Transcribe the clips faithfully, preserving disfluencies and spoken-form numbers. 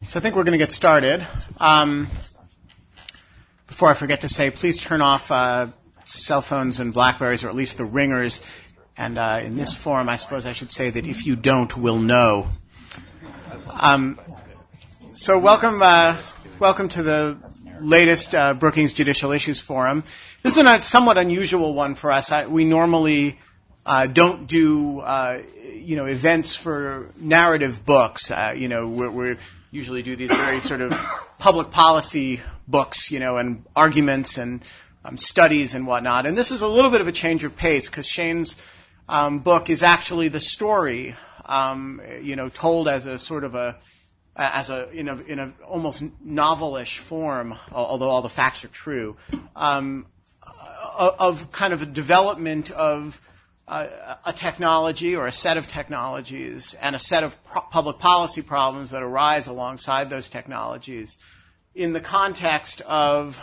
So I think we're going to get started. Um, before I forget to say, please turn off uh, cell phones and BlackBerries, or at least the ringers. And uh, in this forum, I suppose I should say that if you don't, we'll know. Um, so welcome, uh, welcome to the latest uh, Brookings Judicial Issues Forum. This is a somewhat unusual one for us. I, we normally uh, don't do, uh, you know, events for narrative books. Uh, you know, we're, we're usually do these very sort of public policy books, you know, and arguments and um, studies and whatnot. And this is a little bit of a change of pace because Shane's um, book is actually the story, um, you know, told as a sort of a as a in a in a almost novelish form, although all the facts are true, um, of kind of a development of Uh, a technology or a set of technologies and a set of pro- public policy problems that arise alongside those technologies in the context of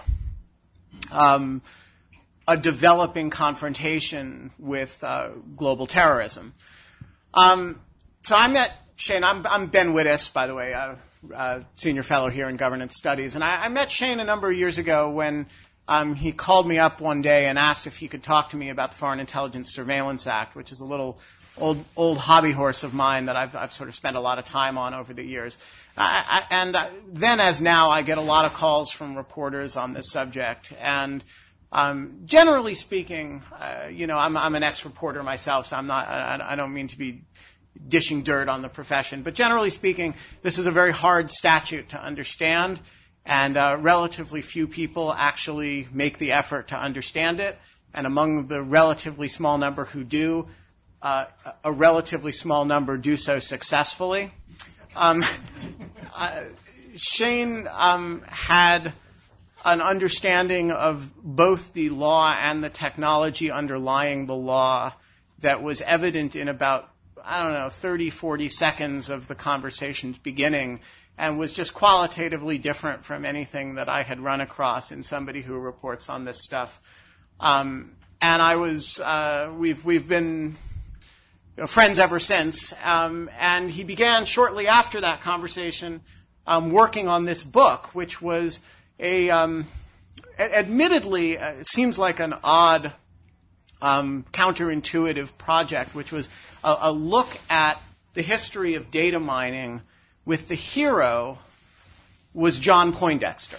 um, a developing confrontation with uh, global terrorism. Um, so I met Shane. I'm, I'm Ben Wittes, by the way, uh, uh, senior fellow here in governance studies. And I, I met Shane a number of years ago when Um, he called me up one day and asked if he could talk to me about the Foreign Intelligence Surveillance Act, which is a little old old hobby horse of mine that I've, I've sort of spent a lot of time on over the years. I, I, and I, then as now, I get a lot of calls from reporters on this subject. And um, generally speaking, uh, you know, I'm, I'm an ex-reporter myself, so I'm not. I, I don't mean to be dishing dirt on the profession, but generally speaking, this is a very hard statute to understand. And uh, relatively few people actually make the effort to understand it. And among the relatively small number who do, uh, a relatively small number do so successfully. Um, uh, Shane um, had an understanding of both the law and the technology underlying the law that was evident in about, I don't know, thirty, forty seconds of the conversation's beginning, and was just qualitatively different from anything that I had run across in somebody who reports on this stuff. Um, and I was, uh, we've we've been you know, friends ever since. Um, and he began shortly after that conversation um, working on this book, which was a, um, admittedly, uh, it seems like an odd, um, counterintuitive project, which was a, a look at the history of data mining, with the hero was John Poindexter.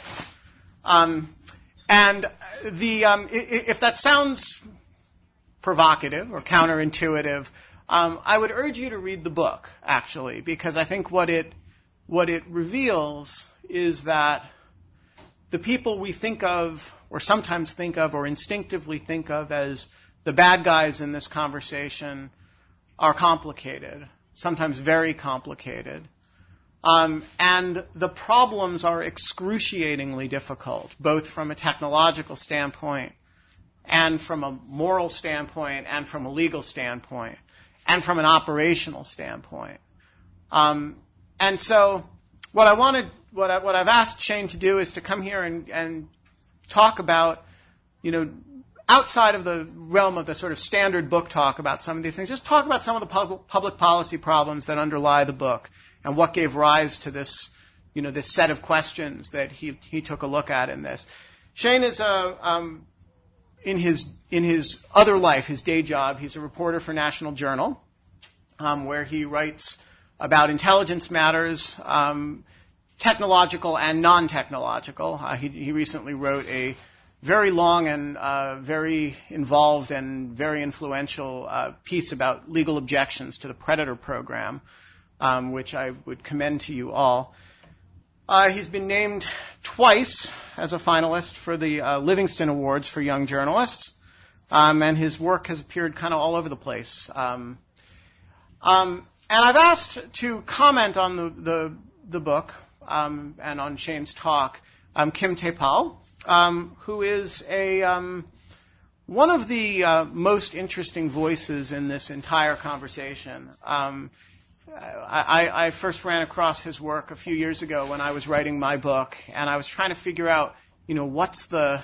Um, and the um, if that sounds provocative or counterintuitive, um, I would urge you to read the book, actually, because I think what it what it reveals is that the people we think of, or sometimes think of, or instinctively think of as the bad guys in this conversation are complicated, sometimes very complicated. Um, and the problems are excruciatingly difficult, both from a technological standpoint and from a moral standpoint and from a legal standpoint and from an operational standpoint. Um, and so what I wanted, what, I, what I've asked Shane to do is to come here and, and talk about, you know, outside of the realm of the sort of standard book talk about some of these things, just talk about some of the public, public policy problems that underlie the book, and what gave rise to this, you know, this set of questions that he he took a look at in this. Shane is a um, in his in his other life, his day job, he's a reporter for National Journal, um, where he writes about intelligence matters, um, technological and non-technological. Uh, he he recently wrote a very long and uh, very involved and very influential uh, piece about legal objections to the Predator program, Um, which I would commend to you all. Uh, he's been named twice as a finalist for the uh, Livingston Awards for Young Journalists, um, and his work has appeared kind of all over the place. Um, um, and I've asked to comment on the the, the book um, and on Shane's talk um, Kim Tae-pal, um, who is a um, one of the uh, most interesting voices in this entire conversation. Um, I, I first ran across his work a few years ago when I was writing my book, and I was trying to figure out, you know, what's the,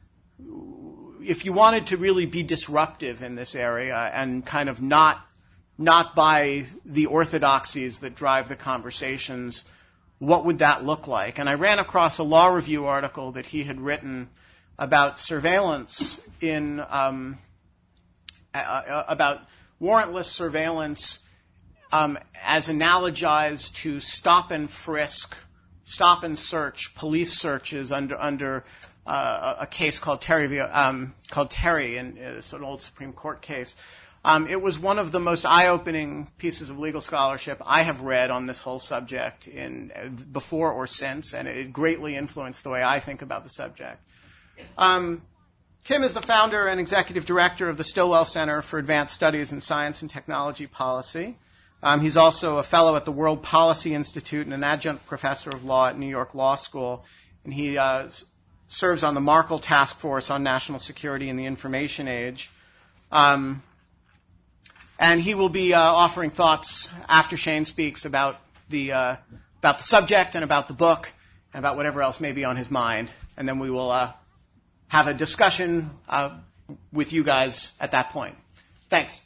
if you wanted to really be disruptive in this area and kind of not not by the orthodoxies that drive the conversations what would that look like? And I ran across a law review article that he had written about surveillance in um, uh, about warrantless surveillance um, as analogized to stop and frisk, stop and search, police searches under under uh, a case called Terry um, called Terry, and it's an old Supreme Court case. Um, it was one of the most eye-opening pieces of legal scholarship I have read on this whole subject in uh, before or since, and it greatly influenced the way I think about the subject. Um, Kim is the founder and executive director of the Stillwell Center for Advanced Studies in Science and Technology Policy. Um, he's also a fellow at the World Policy Institute and an adjunct professor of law at New York Law School, and he uh, s- serves on the Markle Task Force on National Security in the Information Age. Um, And he will be uh, offering thoughts after Shane speaks about the uh, about the subject and about the book and about whatever else may be on his mind. And then we will uh, have a discussion uh, with you guys at that point. Thanks.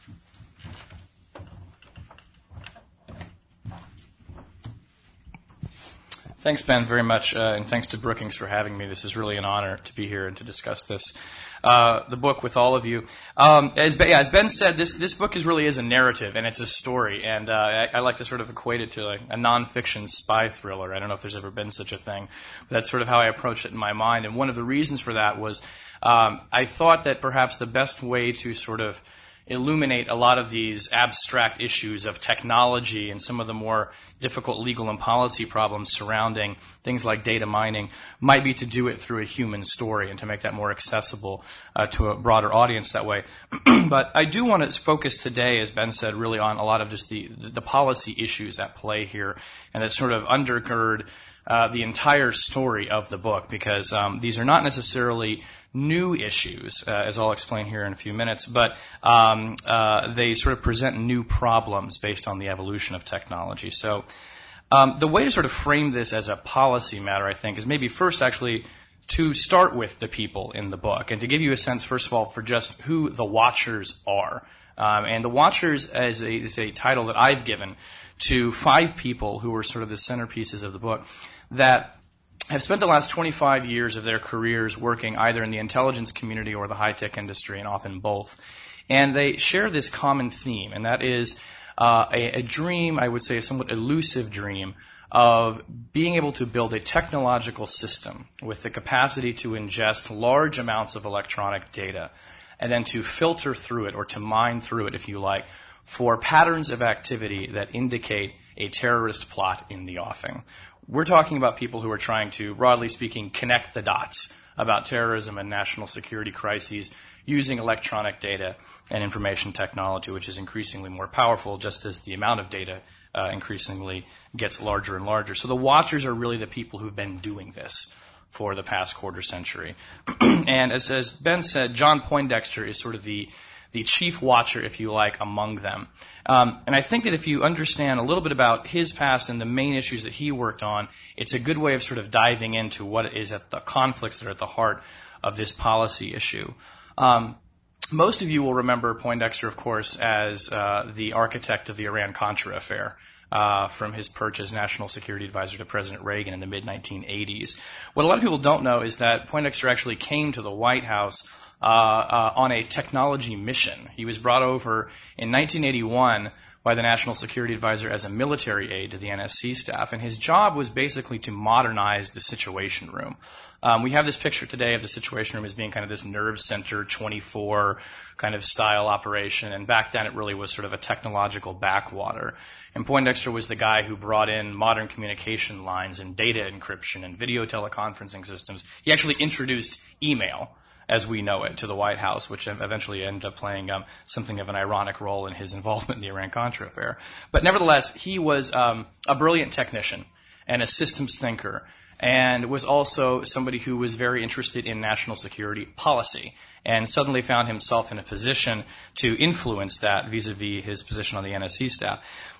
Thanks, Ben, very much, uh, and thanks to Brookings for having me. This is really an honor to be here and to discuss this, uh, the book with all of you. Um, as, ben, yeah, as Ben said, this this book is really is a narrative, and it's a story, and uh, I, I like to sort of equate it to like a nonfiction spy thriller. I don't know if there's ever been such a thing, but that's sort of how I approached it in my mind, and one of the reasons for that was um, I thought that perhaps the best way to sort of illuminate a lot of these abstract issues of technology and some of the more difficult legal and policy problems surrounding things like data mining might be to do it through a human story and to make that more accessible uh, to a broader audience that way. But I do want to focus today, as Ben said, really on a lot of just the, the policy issues at play here and that sort of undergird uh, the entire story of the book, because um, these are not necessarily new issues, uh, as I'll explain here in a few minutes, but um, uh, they sort of present new problems based on the evolution of technology. So um, the way to sort of frame this as a policy matter, I think, is maybe first actually to start with the people in the book and to give you a sense, first of all, for just who the Watchers are. Um, and the Watchers is a, is a title that I've given to five people who are sort of the centerpieces of the book that have spent the last twenty-five years of their careers working either in the intelligence community or the high-tech industry, and often both. And they share this common theme, and that is uh, a, a dream, I would say a somewhat elusive dream, of being able to build a technological system with the capacity to ingest large amounts of electronic data and then to filter through it, or to mine through it, if you like, for patterns of activity that indicate a terrorist plot in the offing. We're talking about people who are trying to, broadly speaking, connect the dots about terrorism and national security crises using electronic data and information technology, which is increasingly more powerful just as the amount of data uh, increasingly gets larger and larger. So the Watchers are really the people who've been doing this for the past quarter century. And as, as Ben said, John Poindexter is sort of the the chief watcher, if you like, among them. Um, and I think that if you understand a little bit about his past and the main issues that he worked on, it's a good way of sort of diving into what is at the conflicts that are at the heart of this policy issue. Um, most of you will remember Poindexter, of course, as uh, the architect of the Iran-Contra affair. Uh, from his perch as National Security Advisor to President Reagan in the mid nineteen eighties. What a lot of people don't know is that Poindexter actually came to the White House uh, uh, on a technology mission. He was brought over in nineteen eighty-one by the National Security Advisor as a military aide to the N S C staff, and his job was basically to modernize the Situation Room. Um, we have this picture today of the Situation Room as being kind of this nerve center twenty-four kind of style operation, and back then it really was sort of a technological backwater. And Poindexter was the guy who brought in modern communication lines and data encryption and video teleconferencing systems. He actually introduced email as we know it to the White House, which eventually ended up playing um, something of an ironic role in his involvement in the Iran-Contra affair. But nevertheless, he was um, a brilliant technician and a systems thinker, and was also somebody who was very interested in national security policy, and suddenly found himself in a position to influence that vis-a-vis his position on the N S C staff.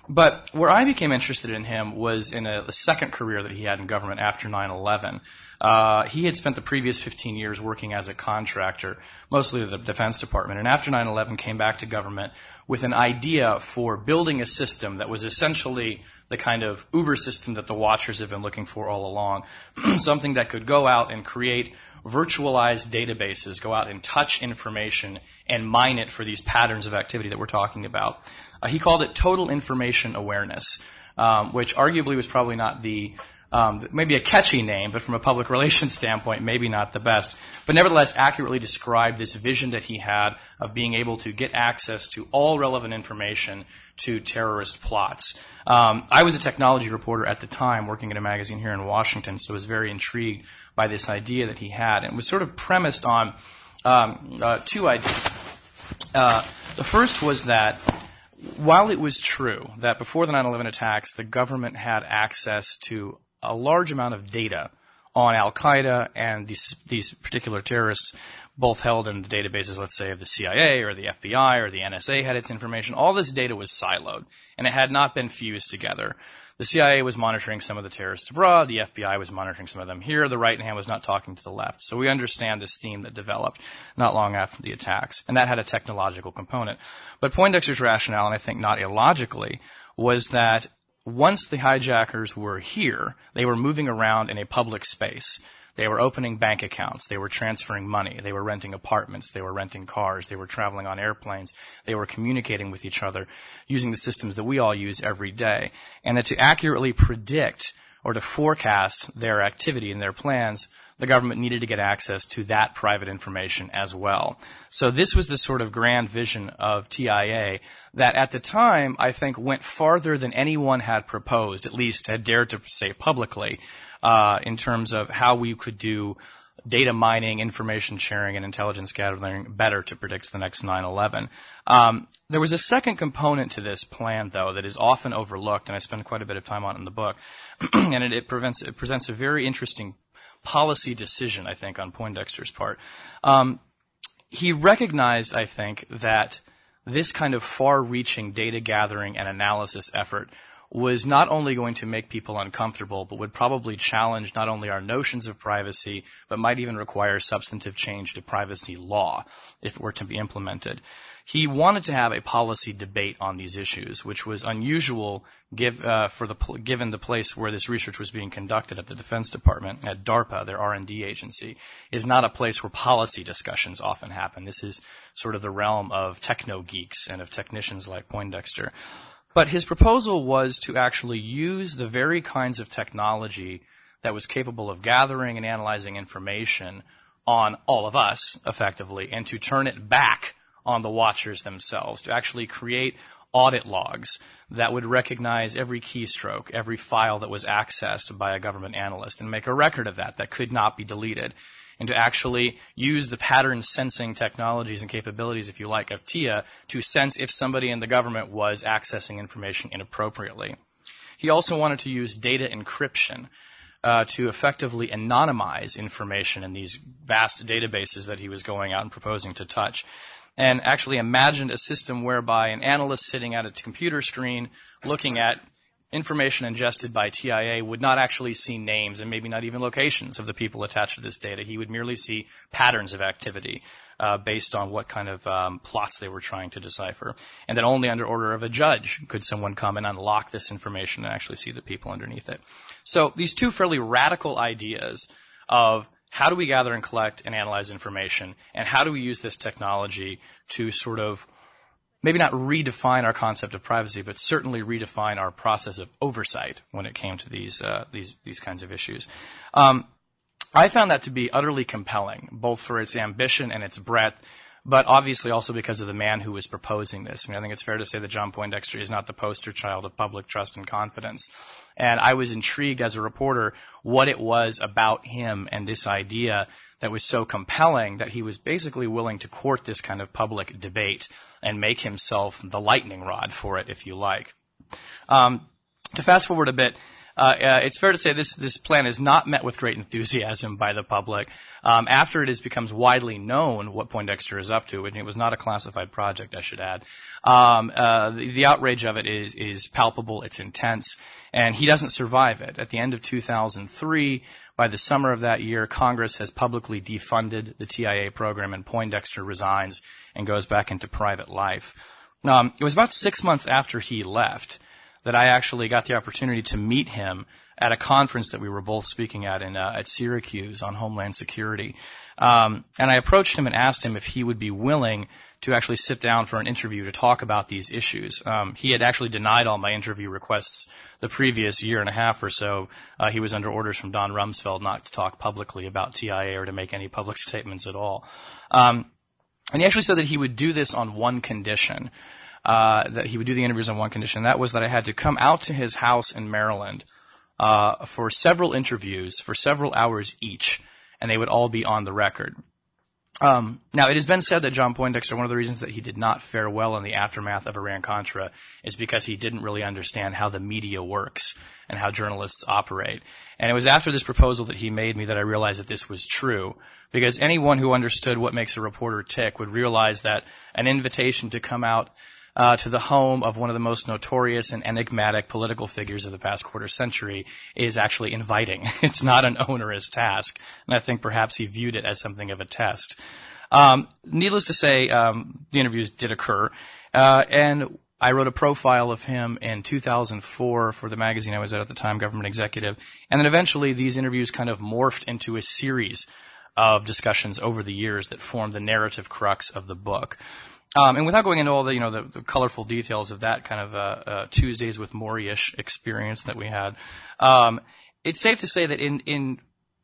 But where I became interested in him was in a, a second career that he had in government after nine eleven. Uh, he had spent the previous fifteen years working as a contractor, mostly the Defense Department, and after nine eleven came back to government with an idea for building a system that was essentially the kind of Uber system that the Watchers have been looking for all along, something that could go out and create virtualized databases, go out and touch information and mine it for these patterns of activity that we're talking about. Uh, he called it total information awareness, um, which arguably was probably not the Um, maybe a catchy name, but from a public relations standpoint, maybe not the best. But nevertheless, accurately described this vision that he had of being able to get access to all relevant information to terrorist plots. Um, I was a technology reporter at the time, working at a magazine here in Washington, so I was very intrigued by this idea that he had. And it was sort of premised on um, uh, two ideas. Uh, the first was that while it was true that before the nine eleven attacks, the government had access to a large amount of data on Al-Qaeda and these these particular terrorists, both held in the databases, let's say, of the C I A or the F B I or the N S A had its information. All this data was siloed, and it had not been fused together. The C I A was monitoring some of the terrorists abroad. The F B I was monitoring some of them here. The right hand was not talking to the left. So we understand this theme that developed not long after the attacks, and that had a technological component. But Poindexter's rationale, and I think not illogically, was that once the hijackers were here, they were moving around in a public space. They were opening bank accounts. They were transferring money. They were renting apartments. They were renting cars. They were traveling on airplanes. They were communicating with each other using the systems that we all use every day. And that to accurately predict or to forecast their activity and their plans, the government needed to get access to that private information as well. So this was the sort of grand vision of T I A that at the time, I think, went farther than anyone had proposed, at least had dared to say publicly, uh, in terms of how we could do data mining, information sharing, and intelligence gathering better to predict the next nine eleven. Um, there was a second component to this plan, though, that is often overlooked, and I spend quite a bit of time on it in the book, and it, it, prevents, it presents a very interesting policy decision, I think, on Poindexter's part. Um, he recognized, I think, that this kind of far-reaching data gathering and analysis effort was not only going to make people uncomfortable, but would probably challenge not only our notions of privacy, but might even require substantive change to privacy law if it were to be implemented. He wanted to have a policy debate on these issues, which was unusual give, uh, for the, given the place where this research was being conducted at the Defense Department, at DARPA, their R and D agency, is not a place where policy discussions often happen. This is sort of the realm of techno-geeks and of technicians like Poindexter. But his proposal was to actually use the very kinds of technology that was capable of gathering and analyzing information on all of us, effectively, and to turn it back on the Watchers themselves, to actually create audit logs that would recognize every keystroke, every file that was accessed by a government analyst, and make a record of that that could not be deleted, and to actually use the pattern sensing technologies and capabilities, if you like, of T I A to sense if somebody in the government was accessing information inappropriately. He also wanted to use data encryption uh, to effectively anonymize information in these vast databases that he was going out and proposing to touch, and actually imagined a system whereby an analyst sitting at a computer screen looking at information ingested by T I A would not actually see names and maybe not even locations of the people attached to this data. He would merely see patterns of activity uh, based on what kind of um, plots they were trying to decipher. And that only under order of a judge could someone come and unlock this information and actually see the people underneath it. So these two fairly radical ideas of how do we gather and collect and analyze information, and how do we use this technology to sort of maybe not redefine our concept of privacy, but certainly redefine our process of oversight when it came to these uh, these these kinds of issues. Um, I found that to be utterly compelling, both for its ambition and its breadth, but obviously also because of the man who was proposing this. I mean, I think it's fair to say that John Poindexter is not the poster child of public trust and confidence. And I was intrigued as a reporter what it was about him and this idea that was so compelling that he was basically willing to court this kind of public debate and make himself the lightning rod for it, if you like. Um, to fast forward a bit, Uh, uh, it's fair to say this this plan is not met with great enthusiasm by the public. Um, after it is becomes widely known what Poindexter is up to, and it was not a classified project, I should add. Um, uh, the, the outrage of it is is palpable. It's intense, and he doesn't survive it. At the end of two thousand three, by the summer of that year, Congress has publicly defunded the T I A program, and Poindexter resigns and goes back into private life. Um, it was about six months after he left that I actually got the opportunity to meet him at a conference that we were both speaking at in uh, at Syracuse on Homeland Security. Um, and I approached him and asked him if he would be willing to actually sit down for an interview to talk about these issues. Um, he had actually denied all my interview requests the previous year and a half or so. Uh, he was under orders from Don Rumsfeld not to talk publicly about T I A or to make any public statements at all. Um, and he actually said that he would do this on one condition. Uh, that he would do the interviews on one condition. That was that I had to come out to his house in Maryland uh, for several interviews for several hours each, and they would all be on the record. Um, now, it has been said that John Poindexter, one of the reasons that he did not fare well in the aftermath of Iran-Contra is because he didn't really understand how the media works and how journalists operate. And it was after this proposal that he made me that I realized that this was true, because anyone who understood what makes a reporter tick would realize that an invitation to come out Uh, to the home of one of the most notorious and enigmatic political figures of the past quarter century is actually inviting. It's not an onerous task, and I think perhaps he viewed it as something of a test. Um, needless to say, um, the interviews did occur, uh, and I wrote a profile of him in two thousand four for the magazine I was at at the time, Government Executive, and then eventually these interviews kind of morphed into a series of discussions over the years that formed the narrative crux of the book. Um, and without going into all the, you know, the, the colorful details of that kind of uh, uh, Tuesdays with Maury-ish experience that we had, um, it's safe to say that in in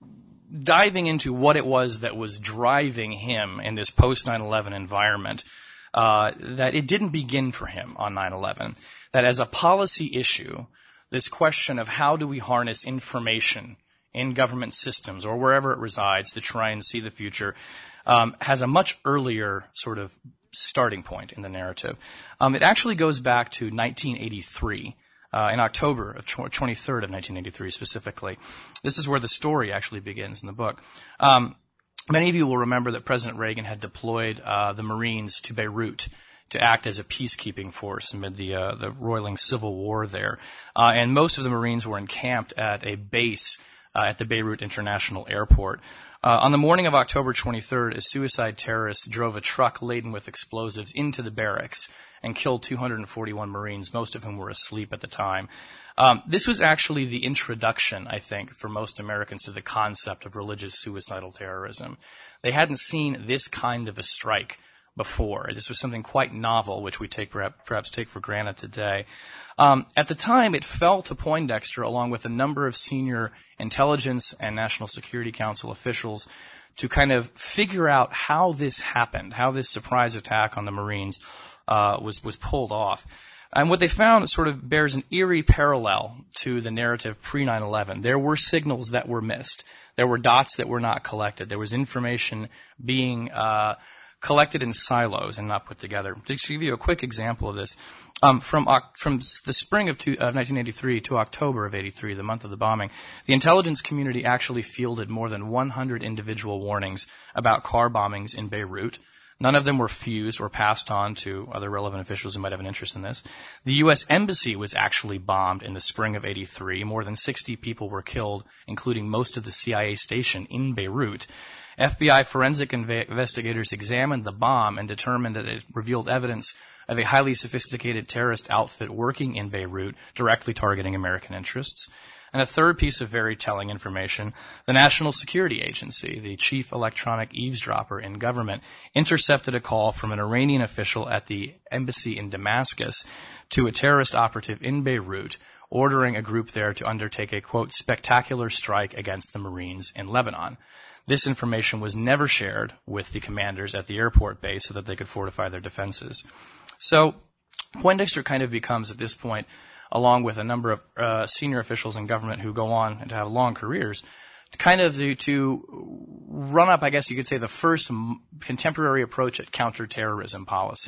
diving into what it was that was driving him in this post nine eleven environment, uh, that it didn't begin for him on nine eleven. That as a policy issue, this question of how do we harness information in government systems or wherever it resides to try and see the future, um, has a much earlier sort of starting point in the narrative. Um, it actually goes back to nineteen eighty-three, uh, in October of twenty-third of nineteen eighty-three specifically. This is where the story actually begins in the book. Um, many of you will remember that President Reagan had deployed uh, the Marines to Beirut to act as a peacekeeping force amid the uh, the roiling civil war there, uh, and most of the Marines were encamped at a base uh, at the Beirut International Airport. Uh, on the morning of October twenty-third, a suicide terrorist drove a truck laden with explosives into the barracks and killed two hundred forty-one Marines, most of whom were asleep at the time. Um, this was actually the introduction, I think, for most Americans to the concept of religious suicidal terrorism. They hadn't seen this kind of a strike before. This was something quite novel, which we take perhaps, perhaps take for granted today. Um, at the time, it fell to Poindexter, along with a number of senior intelligence and National Security Council officials, to kind of figure out how this happened, how this surprise attack on the Marines uh, was was pulled off. And what they found sort of bears an eerie parallel to the narrative pre nine eleven. There were signals that were missed. There were dots that were not collected. There was information being uh collected in silos and not put together. To give you a quick example of this, um, from from the spring of, two, of nineteen eighty-three to October of eighty-three, the month of the bombing, the intelligence community actually fielded more than one hundred individual warnings about car bombings in Beirut. None of them were fused or passed on to other relevant officials who might have an interest in this. The U S Embassy was actually bombed in the spring of eighty-three. More than sixty people were killed, including most of the C I A station in Beirut. F B I forensic inve- investigators examined the bomb and determined that it revealed evidence of a highly sophisticated terrorist outfit working in Beirut, directly targeting American interests. And a third piece of very telling information, the National Security Agency, the chief electronic eavesdropper in government, intercepted a call from an Iranian official at the embassy in Damascus to a terrorist operative in Beirut, ordering a group there to undertake a, quote, spectacular strike against the Marines in Lebanon. This information was never shared with the commanders at the airport base so that they could fortify their defenses. So Poindexter kind of becomes, at this point, along with a number of uh, senior officials in government who go on and to have long careers, kind of to, to run up, I guess you could say, the first m- contemporary approach at counterterrorism policy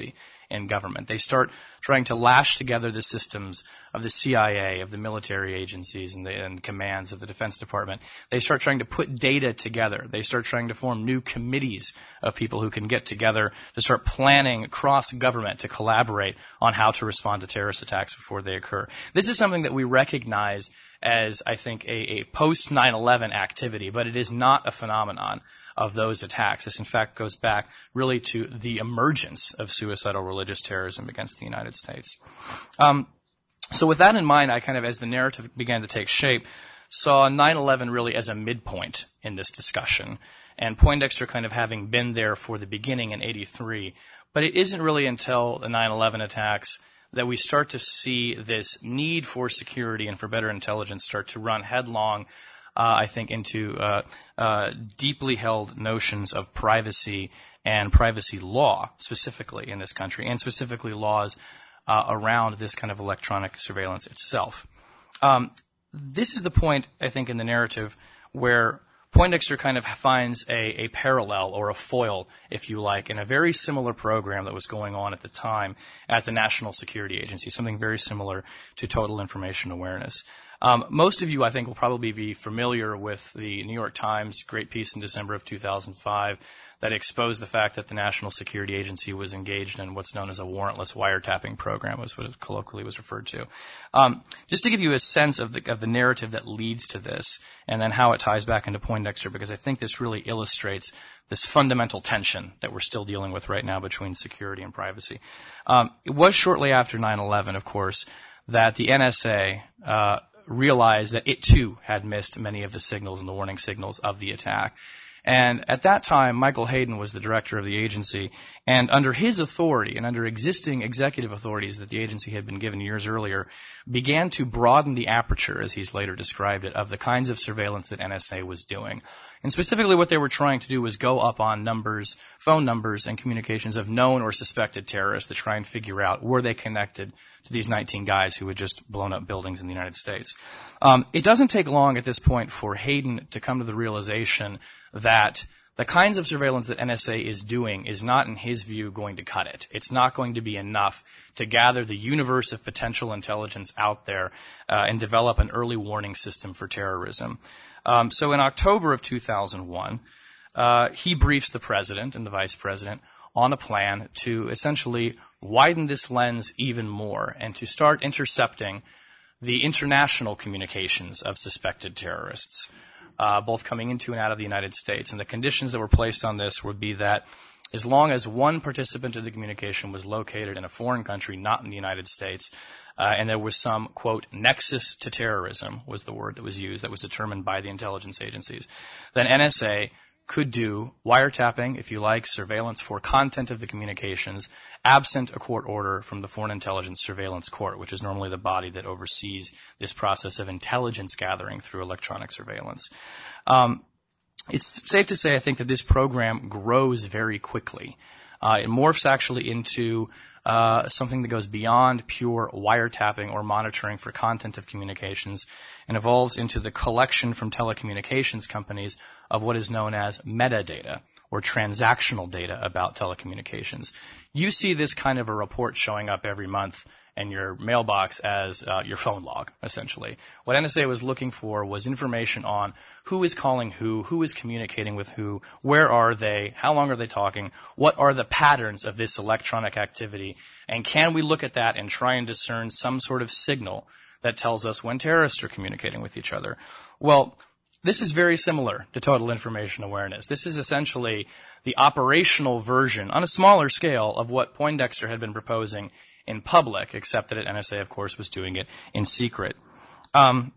in government. They start trying to lash together the systems of the C I A, of the military agencies and the and commands of the Defense Department. They start trying to put data together. They start trying to form new committees of people who can get together to start planning cross-government to collaborate on how to respond to terrorist attacks before they occur. This is something that we recognize as, I think, a, a post nine eleven activity, but it is not a phenomenon of those attacks. This, in fact, goes back really to the emergence of suicidal religious terrorism against the United States. Um, so with that in mind, I kind of, as the narrative began to take shape, saw nine eleven really as a midpoint in this discussion, and Poindexter kind of having been there for the beginning in eighty-three. But it isn't really until the nine eleven attacks that we start to see this need for security and for better intelligence start to run headlong, uh, I think, into uh, uh, deeply held notions of privacy and privacy law, specifically in this country, and specifically laws uh, around this kind of electronic surveillance itself. Um, this is the point, I think, in the narrative where Poindexter kind of finds a, a parallel or a foil, if you like, in a very similar program that was going on at the time at the National Security Agency, something very similar to total information awareness. Um, most of you, I think, will probably be familiar with the New York Times great piece in December of two thousand five that exposed the fact that the National Security Agency was engaged in what's known as a warrantless wiretapping program, was what it colloquially was referred to. Um, just to give you a sense of the, of the narrative that leads to this, and then how it ties back into Poindexter, because I think this really illustrates this fundamental tension that we're still dealing with right now between security and privacy. Um, it was shortly after nine eleven, of course, that the N S A uh, realized that it too had missed many of the signals and the warning signals of the attack. And at that time, Michael Hayden was the director of the agency, and under his authority and under existing executive authorities that the agency had been given years earlier, began to broaden the aperture, as he's later described it, of the kinds of surveillance that N S A was doing. And specifically what they were trying to do was go up on numbers, phone numbers and communications of known or suspected terrorists to try and figure out, were they connected to these nineteen guys who had just blown up buildings in the United States. Um, it doesn't take long at this point for Hayden to come to the realization that the kinds of surveillance that N S A is doing is not, in his view, going to cut it. It's not going to be enough to gather the universe of potential intelligence out there uh, and develop an early warning system for terrorism. Um, so in October of two thousand one, uh, he briefs the president and the vice president on a plan to essentially widen this lens even more and to start intercepting the international communications of suspected terrorists, uh, both coming into and out of the United States. And the conditions that were placed on this would be that as long as one participant of the communication was located in a foreign country, not in the United States, uh, and there was some, quote, nexus to terrorism was the word that was used, that was determined by the intelligence agencies, then N S A could do wiretapping, if you like, surveillance for content of the communications, absent a court order from the Foreign Intelligence Surveillance Court, which is normally the body that oversees this process of intelligence gathering through electronic surveillance. Um, it's safe to say, I think, that this program grows very quickly. Uh, it morphs actually into uh, something that goes beyond pure wiretapping or monitoring for content of communications and evolves into the collection from telecommunications companies of what is known as metadata or transactional data about telecommunications. You see this kind of a report showing up every month in your mailbox as uh, your phone log, essentially. What N S A was looking for was information on who is calling who, who is communicating with who, where are they, how long are they talking, what are the patterns of this electronic activity, and can we look at that and try and discern some sort of signal that tells us when terrorists are communicating with each other. Well, this is very similar to total information awareness. This is essentially the operational version, on a smaller scale, of what Poindexter had been proposing in public, except that at N S A, of course, was doing it in secret. Um,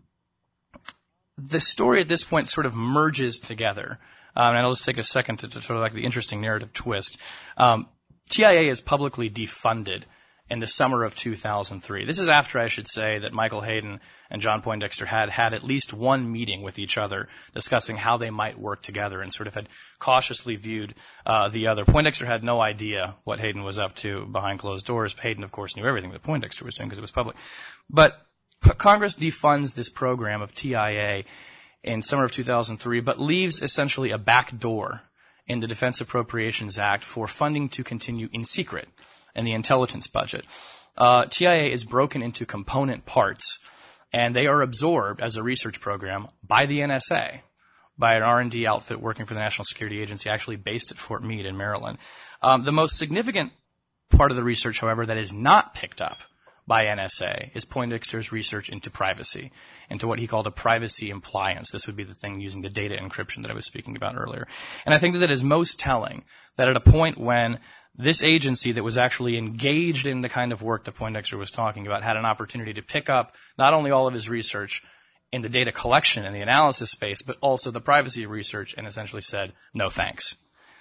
the story at this point sort of merges together, um, and I'll just take a second to, to sort of like the interesting narrative twist. Um, T I A is publicly defunded in the summer of two thousand three. This is after, I should say, that Michael Hayden and John Poindexter had had at least one meeting with each other discussing how they might work together and sort of had cautiously viewed uh, the other. Poindexter had no idea what Hayden was up to behind closed doors. Hayden, of course, knew everything that Poindexter was doing because it was public. But P- Congress defunds this program of T I A in summer of two thousand three, but leaves essentially a back door in the Defense Appropriations Act for funding to continue in secret in the intelligence budget. Uh, T I A is broken into component parts, and they are absorbed as a research program by the N S A, by an R and D outfit working for the National Security Agency, actually based at Fort Meade in Maryland. Um, the most significant part of the research, however, that is not picked up by N S A is Poindexter's research into privacy, into what he called a privacy appliance. This would be the thing using the data encryption that I was speaking about earlier. And I think that it is most telling that at a point when this agency that was actually engaged in the kind of work that Poindexter was talking about had an opportunity to pick up not only all of his research in the data collection and the analysis space, but also the privacy research, and essentially said, no thanks.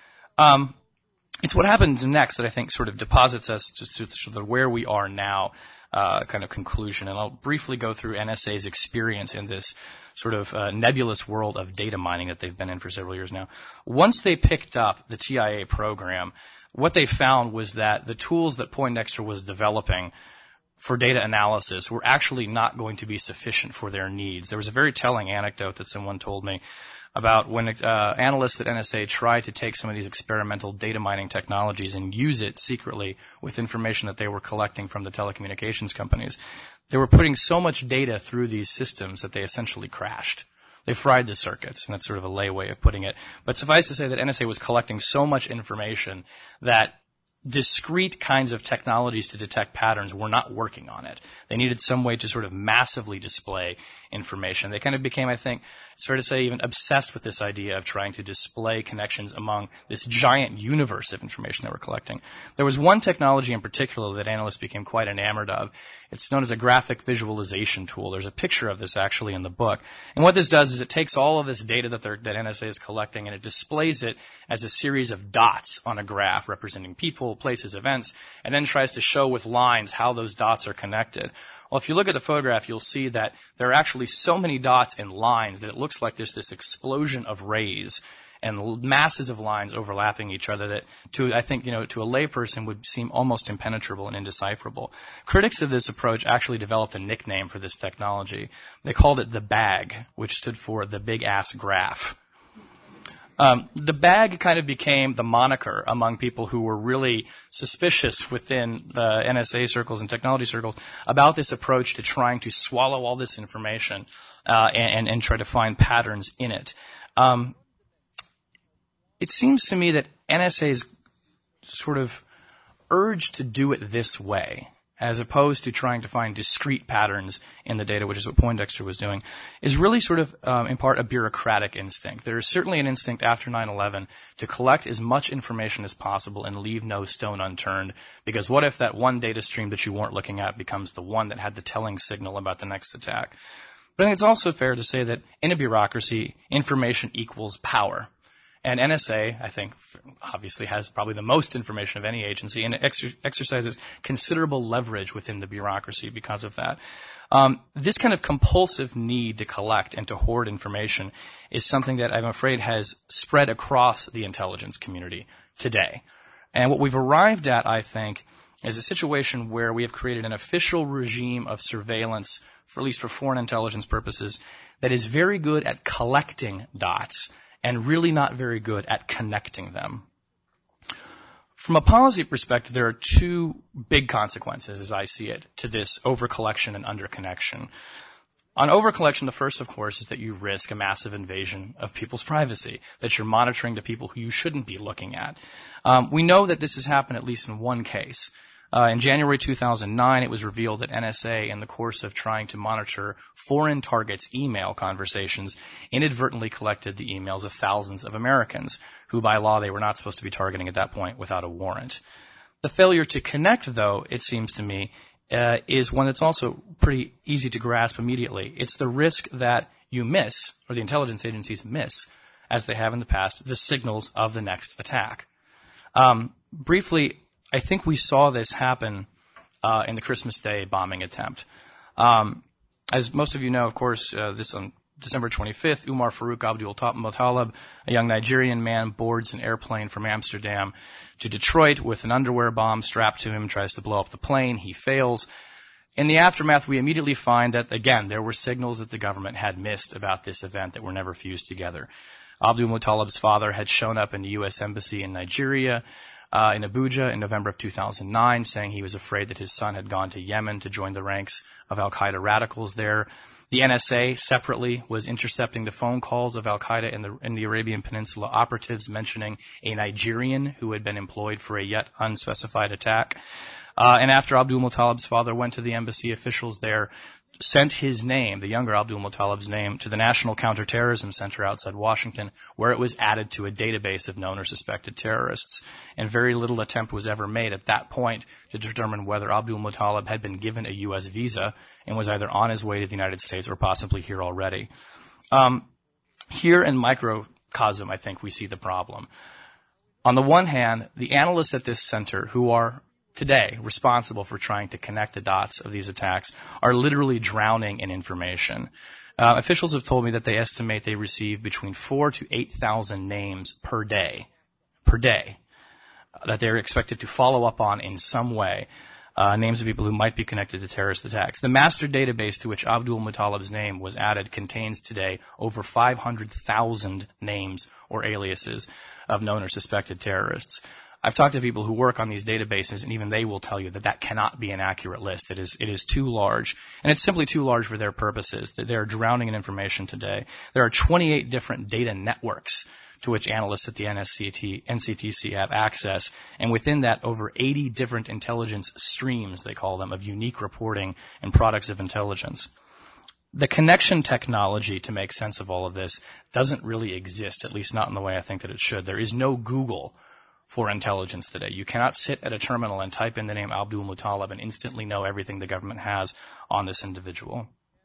Um, it's what happens next that I think sort of deposits us to, to sort of where we are now, uh, kind of conclusion. And I'll briefly go through N S A's experience in this sort of uh, nebulous world of data mining that they've been in for several years now. Once they picked up the T I A program, what they found was that the tools that Poindexter was developing for data analysis were actually not going to be sufficient for their needs. There was a very telling anecdote that someone told me about when uh, analysts at N S A tried to take some of these experimental data mining technologies and use it secretly with information that they were collecting from the telecommunications companies. They were putting so much data through these systems that they essentially crashed. They fried the circuits, and that's sort of a lay way of putting it. But suffice to say that N S A was collecting so much information that discrete kinds of technologies to detect patterns were not working on it. They needed some way to sort of massively display information. They kind of became, I think, it's fair to say, even obsessed with this idea of trying to display connections among this giant universe of information that we're collecting. There was one technology in particular that analysts became quite enamored of. It's known as a graphic visualization tool. There's a picture of this actually in the book. And what this does is it takes all of this data that, that N S A is collecting and it displays it as a series of dots on a graph representing people, places, events, and then tries to show with lines how those dots are connected. Well, if you look at the photograph, you'll see that there are actually so many dots and lines that it looks like there's this explosion of rays and masses of lines overlapping each other that, to I think, you know, to a layperson would seem almost impenetrable and indecipherable. Critics of this approach actually developed a nickname for this technology. They called it the BAG, which stood for the Big Ass Graph. Um, the BAG kind of became the moniker among people who were really suspicious within the N S A circles and technology circles about this approach to trying to swallow all this information uh, and, and try to find patterns in it. Um, it seems to me that N S A's sort of urge to do it this way, as opposed to trying to find discrete patterns in the data, which is what Poindexter was doing, is really sort of, um, in part, a bureaucratic instinct. There is certainly an instinct after nine eleven to collect as much information as possible and leave no stone unturned, because what if that one data stream that you weren't looking at becomes the one that had the telling signal about the next attack? But I think it's also fair to say that in a bureaucracy, information equals power. And N S A, I think, obviously has probably the most information of any agency, and it exer- exercises considerable leverage within the bureaucracy because of that. Um, this kind of compulsive need to collect and to hoard information is something that I'm afraid has spread across the intelligence community today. And what we've arrived at, I think, is a situation where we have created an official regime of surveillance, for at least for foreign intelligence purposes, that is very good at collecting dots and really not very good at connecting them. From a policy perspective, there are two big consequences, as I see it, to this overcollection and underconnection. On overcollection, the first, of course, is that you risk a massive invasion of people's privacy, that you're monitoring the people who you shouldn't be looking at. Um, we know that this has happened at least in one case. Uh, in January two thousand nine, it was revealed that N S A, in the course of trying to monitor foreign targets' email conversations, inadvertently collected the emails of thousands of Americans, who by law they were not supposed to be targeting at that point without a warrant. The failure to connect, though, it seems to me, uh, is one that's also pretty easy to grasp immediately. It's the risk that you miss, or the intelligence agencies miss, as they have in the past, the signals of the next attack. Um, briefly, I think we saw this happen uh, in the Christmas Day bombing attempt. Um, as most of you know, of course, uh, this on December twenty-fifth, Umar Farouk Abdul Muttalib, a young Nigerian man, boards an airplane from Amsterdam to Detroit with an underwear bomb strapped to him, tries to blow up the plane. He fails. In the aftermath, we immediately find that, again, there were signals that the government had missed about this event that were never fused together. Abdul Muttalib's father had shown up in the U S Embassy in Nigeria. uh, in Abuja in November of two thousand nine, saying he was afraid that his son had gone to Yemen to join the ranks of al-Qaeda radicals there. The N S A separately was intercepting the phone calls of al-Qaeda in the, in the Arabian Peninsula operatives mentioning a Nigerian who had been employed for a yet unspecified attack. Uh, and after Abdul Muttalib's father went to the embassy, officials there sent his name, the younger Abdul Muttalib's name, to the National Counterterrorism Center outside Washington, where it was added to a database of known or suspected terrorists. And very little attempt was ever made at that point to determine whether Abdul Muttalib had been given a U S visa and was either on his way to the United States or possibly here already. Um, here in microcosm, I think we see the problem. On the one hand, the analysts at this center, who are today responsible for trying to connect the dots of these attacks, are literally drowning in information. Uh, officials have told me that they estimate they receive between four to eight thousand names per day, per day, uh, that they're expected to follow up on in some way, uh, names of people who might be connected to terrorist attacks. The master database to which Abdul Muttalib's name was added contains today over five hundred thousand names or aliases of known or suspected terrorists. I've talked to people who work on these databases, and even they will tell you that that cannot be an accurate list. It is, it is too large, and it's simply too large for their purposes. That they are drowning in information today. There are twenty-eight different data networks to which analysts at the N S C T, N C T C have access, and within that, over eighty different intelligence streams, they call them, of unique reporting and products of intelligence. The connection technology to make sense of all of this doesn't really exist, at least not in the way I think that it should. There is no Google for intelligence today. You cannot sit at a terminal and type in the name Abdul Muttalib and instantly know everything the government has on this individual.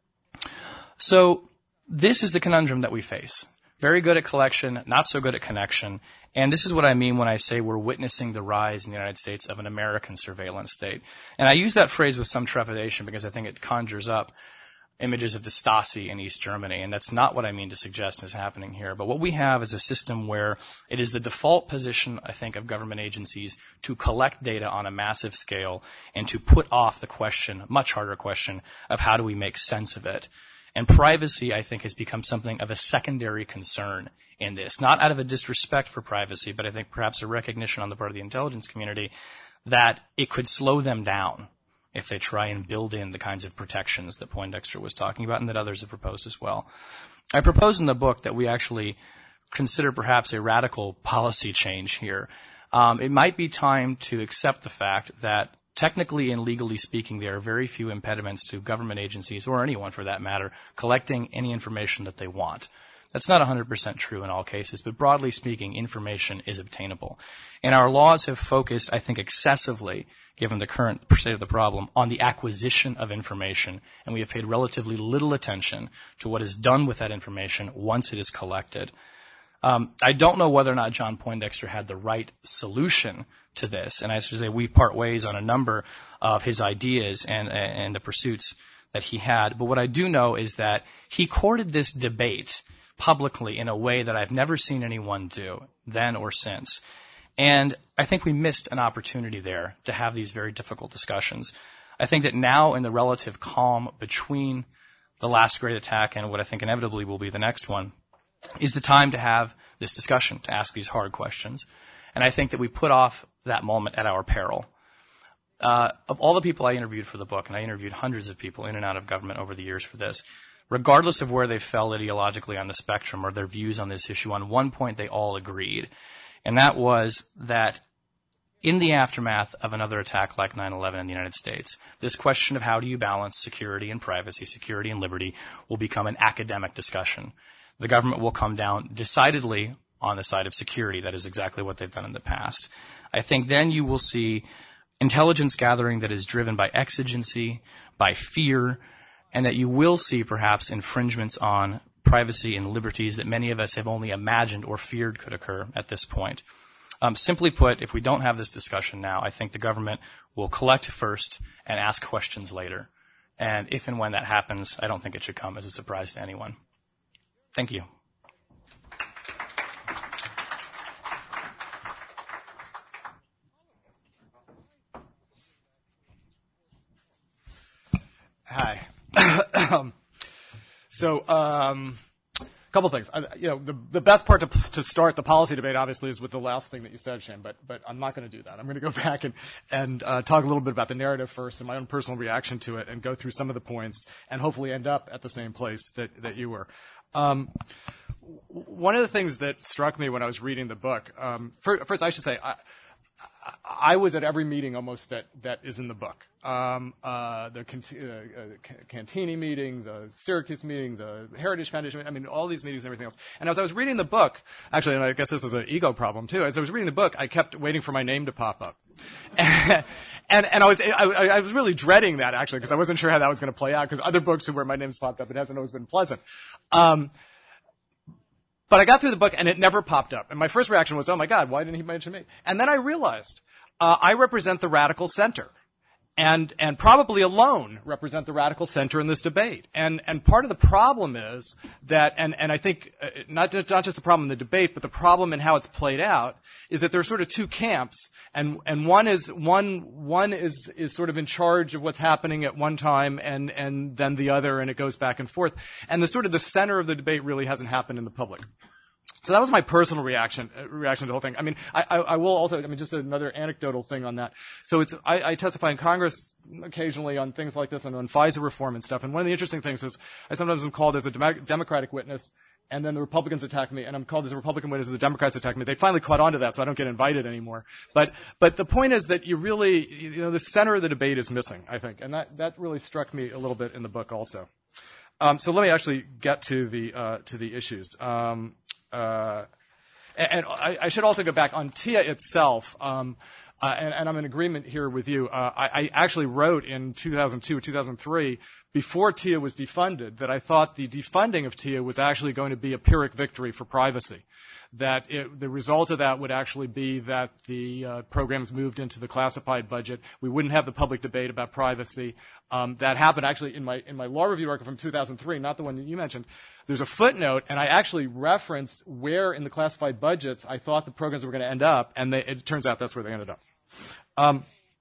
So this is the conundrum that we face. Very good at collection, not so good at connection. And this is what I mean when I say we're witnessing the rise in the United States of an American surveillance state. And I use that phrase with some trepidation because I think it conjures up images of the Stasi in East Germany, and that's not what I mean to suggest is happening here. But what we have is a system where it is the default position, I think, of government agencies to collect data on a massive scale and to put off the question, much harder question, of how do we make sense of it. And privacy, I think, has become something of a secondary concern in this, not out of a disrespect for privacy, but I think perhaps a recognition on the part of the intelligence community that it could slow them down if they try and build in the kinds of protections that Poindexter was talking about and that others have proposed as well. I propose in the book that we actually consider perhaps a radical policy change here. Um, it might be time to accept the fact that technically and legally speaking, there are very few impediments to government agencies, or anyone for that matter, collecting any information that they want. That's not one hundred percent true in all cases, but broadly speaking, information is obtainable. And our laws have focused, I think, excessively, given the current state of the problem, on the acquisition of information, and we have paid relatively little attention to what is done with that information once it is collected. Um, I don't know whether or not John Poindexter had the right solution to this, and I should say we part ways on a number of his ideas and, and the pursuits that he had, but what I do know is that he courted this debate publicly in a way that I've never seen anyone do, then or since. And I think we missed an opportunity there to have these very difficult discussions. I think that now in the relative calm between the last great attack and what I think inevitably will be the next one is the time to have this discussion, to ask these hard questions. And I think that we put off that moment at our peril. Uh, of all the people I interviewed for the book, and I interviewed hundreds of people in and out of government over the years for this, regardless of where they fell ideologically on the spectrum or their views on this issue, on one point they all agreed. And that was that in the aftermath of another attack like nine eleven in the United States, this question of how do you balance security and privacy, security and liberty, will become an academic discussion. The government will come down decidedly on the side of security. That is exactly what they've done in the past. I think then you will see intelligence gathering that is driven by exigency, by fear, and that you will see perhaps infringements on privacy and liberties that many of us have only imagined or feared could occur at this point. Um, simply put, if we don't have this discussion now, I think the government will collect first and ask questions later. And if and when that happens, I don't think it should come as a surprise to anyone. Thank you. Hi. So, um, couple things. I, you know, the the best part to to start the policy debate, obviously, is with the last thing that you said, Shane. But but I'm not going to do that. I'm going to go back and and uh, talk a little bit about the narrative first and my own personal reaction to it, and go through some of the points, and hopefully end up at the same place that that you were. Um, one of the things that struck me when I was reading the book, um, first, first I should say, I, I was at every meeting almost that, that is in the book. Um, uh, the Cant- uh, uh, Cantini meeting, the Syracuse meeting, the Heritage Foundation, I mean, all these meetings and everything else. And as I was reading the book, actually, and I guess this was an ego problem too, as I was reading the book, I kept waiting for my name to pop up. and, and, and I was, I, I was really dreading that actually, because I wasn't sure how that was going to play out, because other books where my name's popped up, it hasn't always been pleasant. Um, But I got through the book, and it never popped up. And my first reaction was, oh, my God, why didn't he mention me? And then I realized uh, I represent the radical center, and and probably alone represent the radical center in this debate. And and part of the problem is that, and, and I think uh, not, just, not just the problem in the debate, but the problem in how it's played out, is that there are sort of two camps. And and one is one one is is sort of in charge of what's happening at one time, and and then the other, and it goes back and forth. And the sort of the center of the debate really hasn't happened in the public. So that was my personal reaction uh, reaction to the whole thing. I mean, I, I, I will also, I mean, just another anecdotal thing on that. So it's, I, I testify in Congress occasionally on things like this and on FISA reform and stuff. And one of the interesting things is I sometimes am called as a dem- Democratic witness, and then the Republicans attack me, and I'm called as a Republican witness, and the Democrats attack me. They finally caught on to that, so I don't get invited anymore. But, but the point is that you really, you know, the center of the debate is missing, I think. And that, that really struck me a little bit in the book also. Um, so let me actually get to the, uh, to the issues. Um, Uh, and I, I should also go back on T I A itself, um, uh, and, and I'm in agreement here with you. Uh, I, I actually wrote in two thousand two or two thousand three, before T I A was defunded, that I thought the defunding of T I A was actually going to be a Pyrrhic victory for privacy. That it, the result of that would actually be that the uh, programs moved into the classified budget. We wouldn't have the public debate about privacy. Um, that happened actually in my in my law review article from two thousand three, not the one that you mentioned. There's a footnote, and I actually referenced where in the classified budgets I thought the programs were going to end up, and they, it turns out that's where they ended up. Um,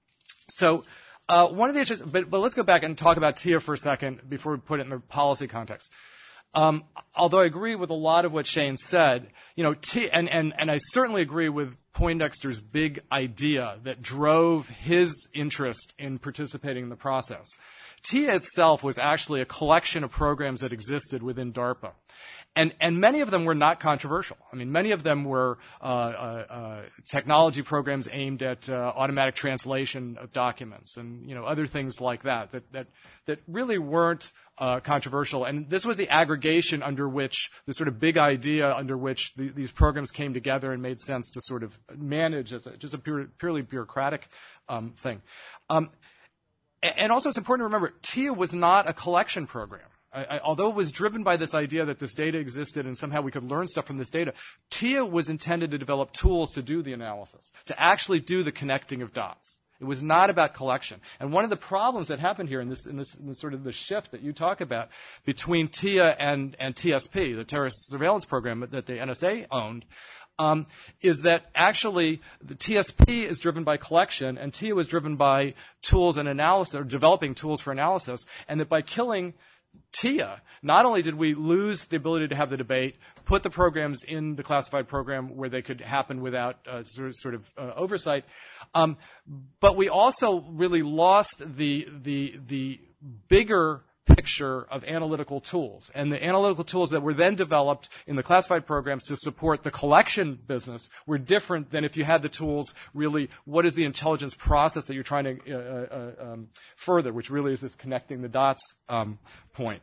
so uh, one of the issues, but, but let's go back and talk about T I A for a second before we put it in the policy context. Um, although I agree with a lot of what Shane said, you know, T, and, and, and I certainly agree with Poindexter's big idea that drove his interest in participating in the process. T I A itself was actually a collection of programs that existed within DARPA. And, and many of them were not controversial. I mean, many of them were uh, uh, uh, technology programs aimed at uh, automatic translation of documents, and you know other things like that that that that really weren't uh, controversial. And this was the aggregation under which the sort of big idea under which the, these programs came together and made sense to sort of manage as a, just a pure, purely bureaucratic um, thing. Um, and also, it's important to remember, T I A was not a collection program. I, I, although it was driven by this idea that this data existed and somehow we could learn stuff from this data, T I A was intended to develop tools to do the analysis, to actually do the connecting of dots. It was not about collection. And one of the problems that happened here in this, in this, in this sort of the shift that you talk about between T I A and, and T S P, the terrorist surveillance program that the N S A owned, um, is that actually the T S P is driven by collection and T I A was driven by tools and analysis, or developing tools for analysis, and that by killing T I A, not only did we lose the ability to have the debate, put the programs in the classified program where they could happen without uh, sort of, sort of uh, oversight, um, but we also really lost the the the bigger picture of analytical tools. And the analytical tools that were then developed in the classified programs to support the collection business were different than if you had the tools really, what is the intelligence process that you're trying to uh, uh, um, further, which really is this connecting the dots um, point.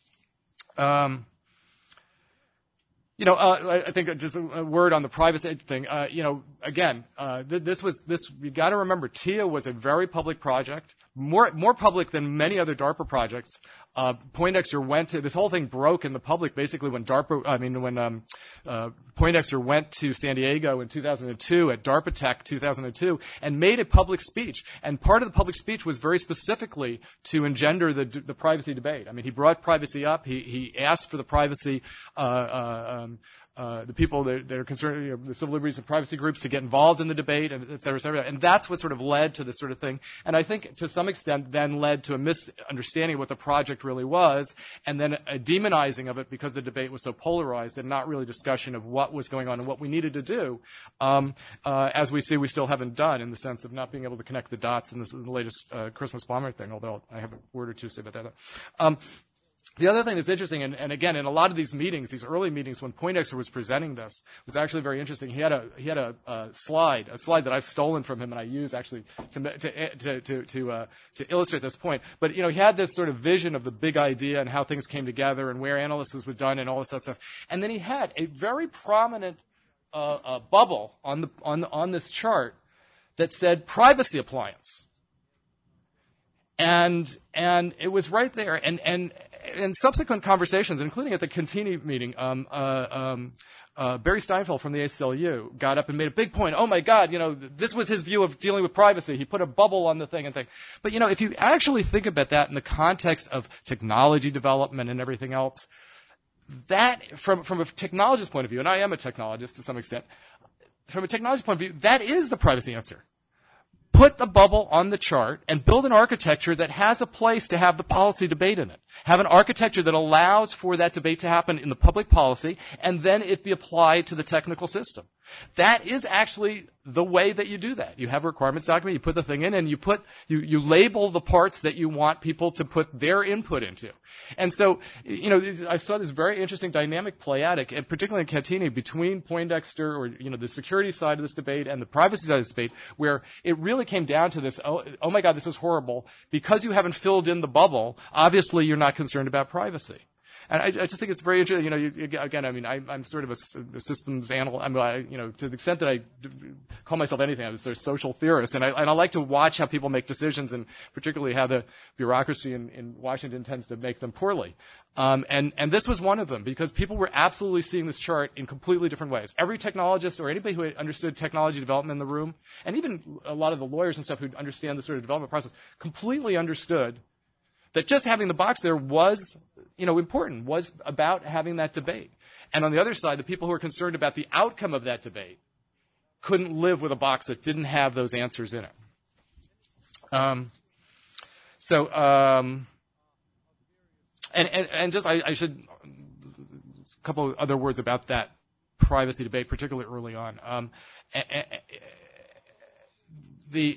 Um, You know, uh, I think just a word on the privacy thing. Uh, you know, again, uh, th- this was this. You got to remember, T I A was a very public project, more more public than many other DARPA projects. Uh, Poindexter went to this whole thing broke in the public basically when DARPA. I mean, when um, uh, Poindexter went to San Diego in two thousand two at DARPA Tech two thousand two and made a public speech. And part of the public speech was very specifically to engender the the privacy debate. I mean, he brought privacy up. He he asked for the privacy. Uh, uh, Um, uh, the people that, that are concerned, you know, the civil liberties and privacy groups to get involved in the debate, and et cetera, et cetera. And that's what sort of led to this sort of thing. And I think to some extent then led to a misunderstanding of what the project really was, and then a demonizing of it because the debate was so polarized and not really discussion of what was going on and what we needed to do. Um, uh, as we see, we still haven't done in the sense of not being able to connect the dots in, this, in the latest uh, Christmas bomber thing, although I have a word or two to say about that. Um, The other thing that's interesting, and, and again, in a lot of these meetings, these early meetings when Poindexter was presenting this, was actually very interesting. He had a he had a, a slide, a slide that I've stolen from him and I use actually to to to to to, uh, to illustrate this point. But you know, he had this sort of vision of the big idea and how things came together and where analysis was done and all this other stuff. And then he had a very prominent uh, uh, bubble on the on the, on this chart that said privacy appliance. And and it was right there. And and in subsequent conversations, including at the Contini meeting, um, uh, um, uh, Barry Steinfeld from the A C L U got up and made a big point. Oh my God, you know, this was his view of dealing with privacy. He put a bubble on the thing and thing. But you know, if you actually think about that in the context of technology development and everything else, that from from a technologist point of view, and I am a technologist to some extent, from a technology point of view, that is the privacy answer. Put the bubble on the chart and build an architecture that has a place to have the policy debate in it. Have an architecture that allows for that debate to happen in the public policy, and then it be applied to the technical system. That is actually the way that you do that. You have a requirements document, you put the thing in, and you put you, you label the parts that you want people to put their input into. And so, you know, I saw this very interesting dynamic play out, particularly in Contini, between Poindexter, or you know, the security side of this debate and the privacy side of this debate, where it really came down to this: oh, oh my God, this is horrible. Because you haven't filled in the bubble, obviously you're not concerned about privacy. And I, I just think it's very interesting. You know, you, again, I mean, I, I'm sort of a, a systems analyst. I'm, I, you know, to the extent that I d- call myself anything, I'm a sort of social theorist, and I, and I like to watch how people make decisions, and particularly how the bureaucracy in, in Washington tends to make them poorly. Um, and and this was one of them, because people were absolutely seeing this chart in completely different ways. Every technologist or anybody who understood technology development in the room, and even a lot of the lawyers and stuff who understand the sort of development process, completely understood that just having the box there was, you know, important, was about having that debate. And on the other side, the people who were concerned about the outcome of that debate couldn't live with a box that didn't have those answers in it. Um, so, um, and, and, and just, I, I should, a couple of other words about that privacy debate, particularly early on. Um, the,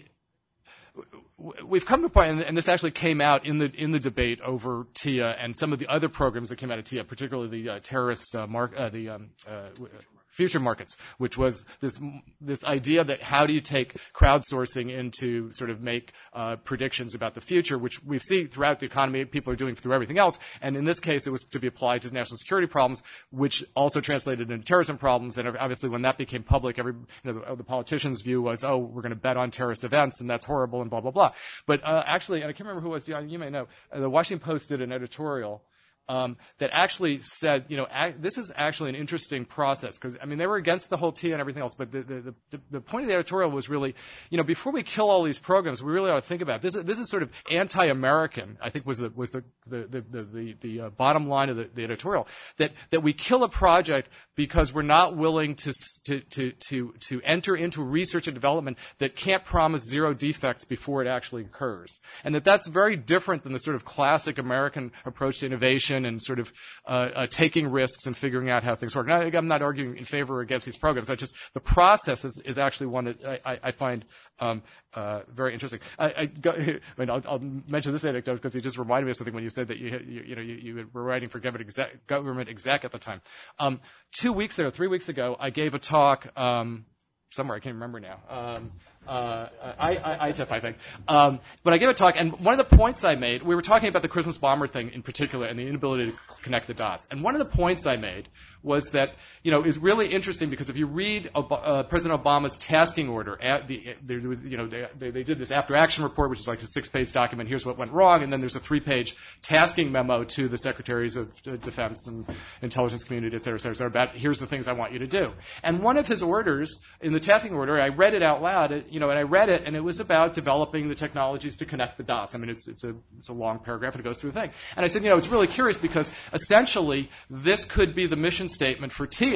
We've come to a point, and this actually came out in the in the debate over T I A and some of the other programs that came out of T I A, particularly the uh, terrorist uh, mark, uh, the um, uh, future markets, which was this this idea that how do you take crowdsourcing into sort of make uh, predictions about the future, which we've seen throughout the economy, people are doing through everything else. And in this case, it was to be applied to national security problems, which also translated into terrorism problems. And obviously, when that became public, every you know the, the politicians' view was, oh, we're going to bet on terrorist events, and that's horrible, and blah blah blah. But uh, actually, and I can't remember who it was. You may know, uh, the Washington Post did an editorial Um, that actually said, you know, ac- this is actually an interesting process, because I mean they were against the whole T I A and everything else, but the, the the the point of the editorial was really, you know, before we kill all these programs, we really ought to think about it. this. This is sort of anti-American, I think, was the was the the the the, the uh, bottom line of the, the editorial, that that we kill a project because we're not willing to to to to to enter into research and development that can't promise zero defects before it actually occurs, and that that's very different than the sort of classic American approach to innovation and sort of uh, uh, taking risks and figuring out how things work. Now, I'm not arguing in favor or against these programs. I just the process is, is actually one that I, I find um, uh, very interesting. I, I, go, I mean, I'll, I'll mention this anecdote because you just reminded me of something when you said that you you, you know you, you were writing for government exec, government exec at the time. Um, two weeks ago, three weeks ago, I gave a talk um, somewhere. I can't remember now. Um, Uh, I, I, I T I F, I think. Um, but I gave a talk, and one of the points I made, we were talking about the Christmas bomber thing in particular and the inability to connect the dots. And one of the points I made was that, you know, is really interesting because if you read uh, President Obama's tasking order, at the, there was, you know, they, they, they did this after action report, which is like a six-page document. Here's what went wrong, and then there's a three-page tasking memo to the secretaries of defense and intelligence community, et cetera, et cetera, et cetera, about here's the things I want you to do. And one of his orders in the tasking order, I read it out loud, you know, and I read it, and it was about developing the technologies to connect the dots. I mean, it's it's a it's a long paragraph, and it goes through the thing. And I said, you know, it's really curious because essentially this could be the mission statement for T I A,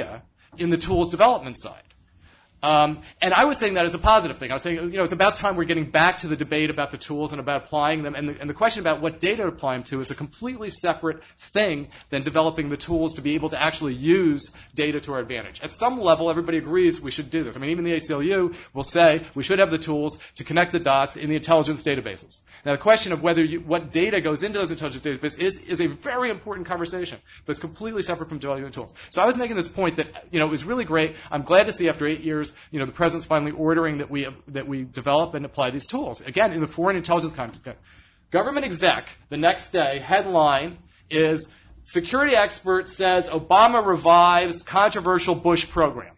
in the tools development side. Um, and I was saying that as a positive thing. I was saying, you know, it's about time we're getting back to the debate about the tools and about applying them. And the, and the question about what data to apply them to is a completely separate thing than developing the tools to be able to actually use data to our advantage. At some level, everybody agrees we should do this. I mean, even the A C L U will say we should have the tools to connect the dots in the intelligence databases. Now, the question of whether you, what data goes into those intelligence databases is, is a very important conversation, but it's completely separate from developing the tools. So I was making this point that, you know, it was really great. I'm glad to see after eight years, you know, the president's finally ordering that we that we develop and apply these tools. Again, in the foreign intelligence context, government exec, the next day, headline is security expert says Obama revives controversial Bush program.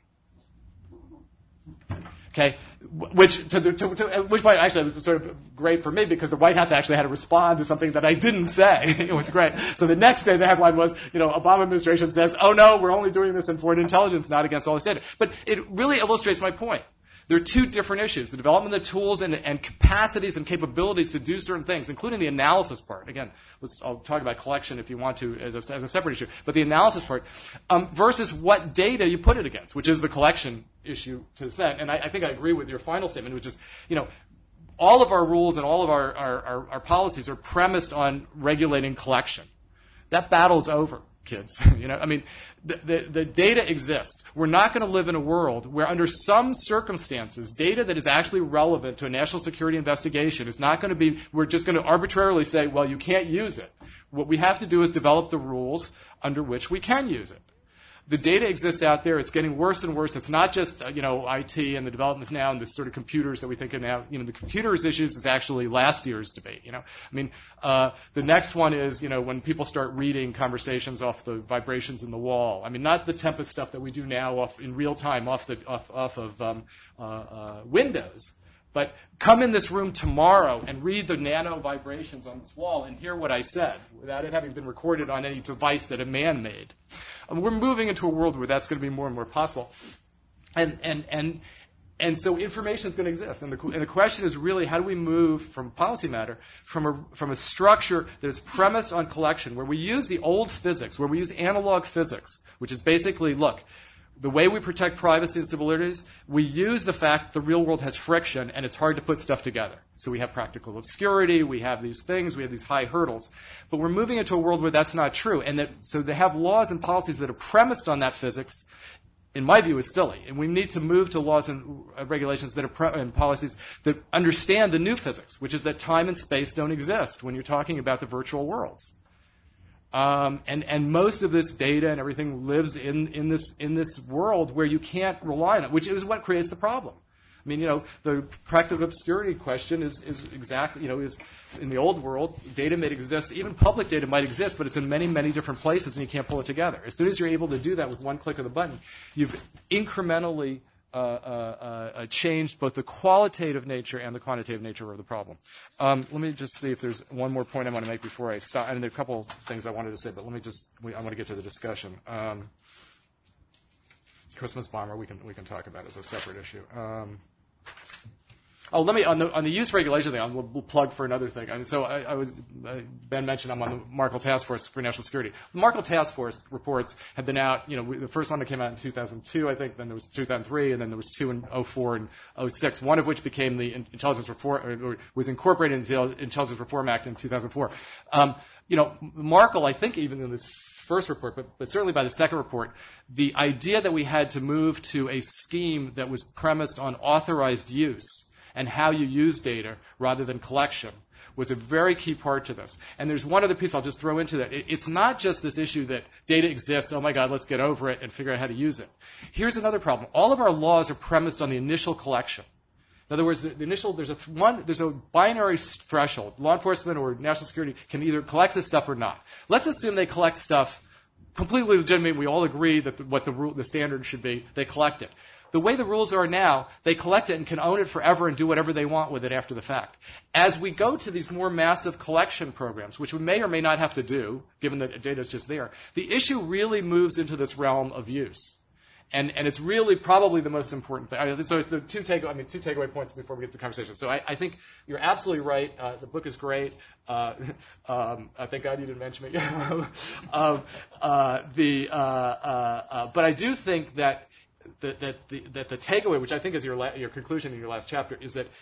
Okay, which to, to, to which point actually was sort of great for me because the White House actually had to respond to something that I didn't say. It was great. So the next day the headline was, you know, Obama administration says, oh no, we're only doing this in foreign intelligence, not against all this data. But it really illustrates my point. There are two different issues, the development of the tools and, and capacities and capabilities to do certain things, including the analysis part. Again, let's, I'll talk about collection if you want to as a, as a separate issue, but the analysis part um, versus what data you put it against, which is the collection issue to the extent. And I, I think I agree with your final statement, which is, you know, all of our rules and all of our, our, our, our policies are premised on regulating collection. That battle's over, kids. You know, I mean, the, the, the data exists. We're not going to live in a world where under some circumstances, data that is actually relevant to a national security investigation is not going to be, we're just going to arbitrarily say, well, you can't use it. What we have to do is develop the rules under which we can use it. The data exists out there. It's getting worse and worse. It's not just, uh, you know, I T and the developments now and the sort of computers that we think of now. You know, the computers issues is actually last year's debate, you know. I mean, uh, the next one is, you know, when people start reading conversations off the vibrations in the wall. I mean, not the Tempest stuff that we do now off in real time off, the, off, off of um, uh, uh, Windows. But come in this room tomorrow and read the nano vibrations on this wall and hear what I said without it having been recorded on any device that a man made. And we're moving into a world where that's going to be more and more possible. And and and and so information is going to exist. And the, and the question is really how do we move from policy matter, from a, from a structure that is premised on collection, where we use the old physics, where we use analog physics, which is basically, look, the way we protect privacy and civil liberties, we use the fact that the real world has friction and it's hard to put stuff together. So we have practical obscurity, we have these things, we have these high hurdles. But we're moving into a world where that's not true. And that, so to have laws and policies that are premised on that physics, in my view, is silly. And we need to move to laws and regulations that are pre- and policies that understand the new physics, which is that time and space don't exist when you're talking about the virtual worlds. Um, and, and most of this data and everything lives in, in this in this world where you can't rely on it, which is what creates the problem. I mean, you know, the practical obscurity question is, is exactly, you know, is in the old world, data might exist, even public data might exist, but it's in many, many different places and you can't pull it together. As soon as you're able to do that with one click of the button, you've incrementally Uh, uh, uh, changed both the qualitative nature and the quantitative nature of the problem. Um, let me just see if there's one more point I want to make before I stop. And there are a couple things I wanted to say, but let me just, we, I want to get to the discussion. Um, Christmas bomber, we can we can talk about as a separate issue. Um, Oh, let me on the on the use regulation thing. I'll we'll plug for another thing. I mean, so I, I was uh, Ben mentioned I'm on the Markle Task Force for National Security. The Markle Task Force reports have been out. You know, we, the first one that came out in two thousand two, I think. Then there was two thousand three, and then there was two in oh four and oh six. One of which became the Intelligence Reform, or was incorporated into the Intelligence Reform Act in two thousand four. Um, you know, Markle, I think, even in this first report, but, but certainly by the second report, the idea that we had to move to a scheme that was premised on authorized use and how you use data rather than collection was a very key part to this. And there's one other piece I'll just throw into that. It, it's not just this issue that data exists, oh my God, let's get over it and figure out how to use it. Here's another problem. All of our laws are premised on the initial collection. In other words, the, the initial, there's a th- one, there's a binary threshold. Law enforcement or national security can either collect this stuff or not. Let's assume they collect stuff completely legitimate. We all agree that the, what the rule, the standard should be. They collect it. The way the rules are now, they collect it and can own it forever and do whatever they want with it after the fact. As we go to these more massive collection programs, which we may or may not have to do, given that data is just there, the issue really moves into this realm of use. and and it's really probably the most important thing. I mean, so the two take I mean two takeaway points before we get to the conversation. So I, I think you're absolutely right. Uh, the book is great. Uh, um, I thank God you didn't mention it. um, uh, the uh, uh, uh, but I do think that that that the, that the takeaway, which I think is your la- your conclusion in your last chapter, is that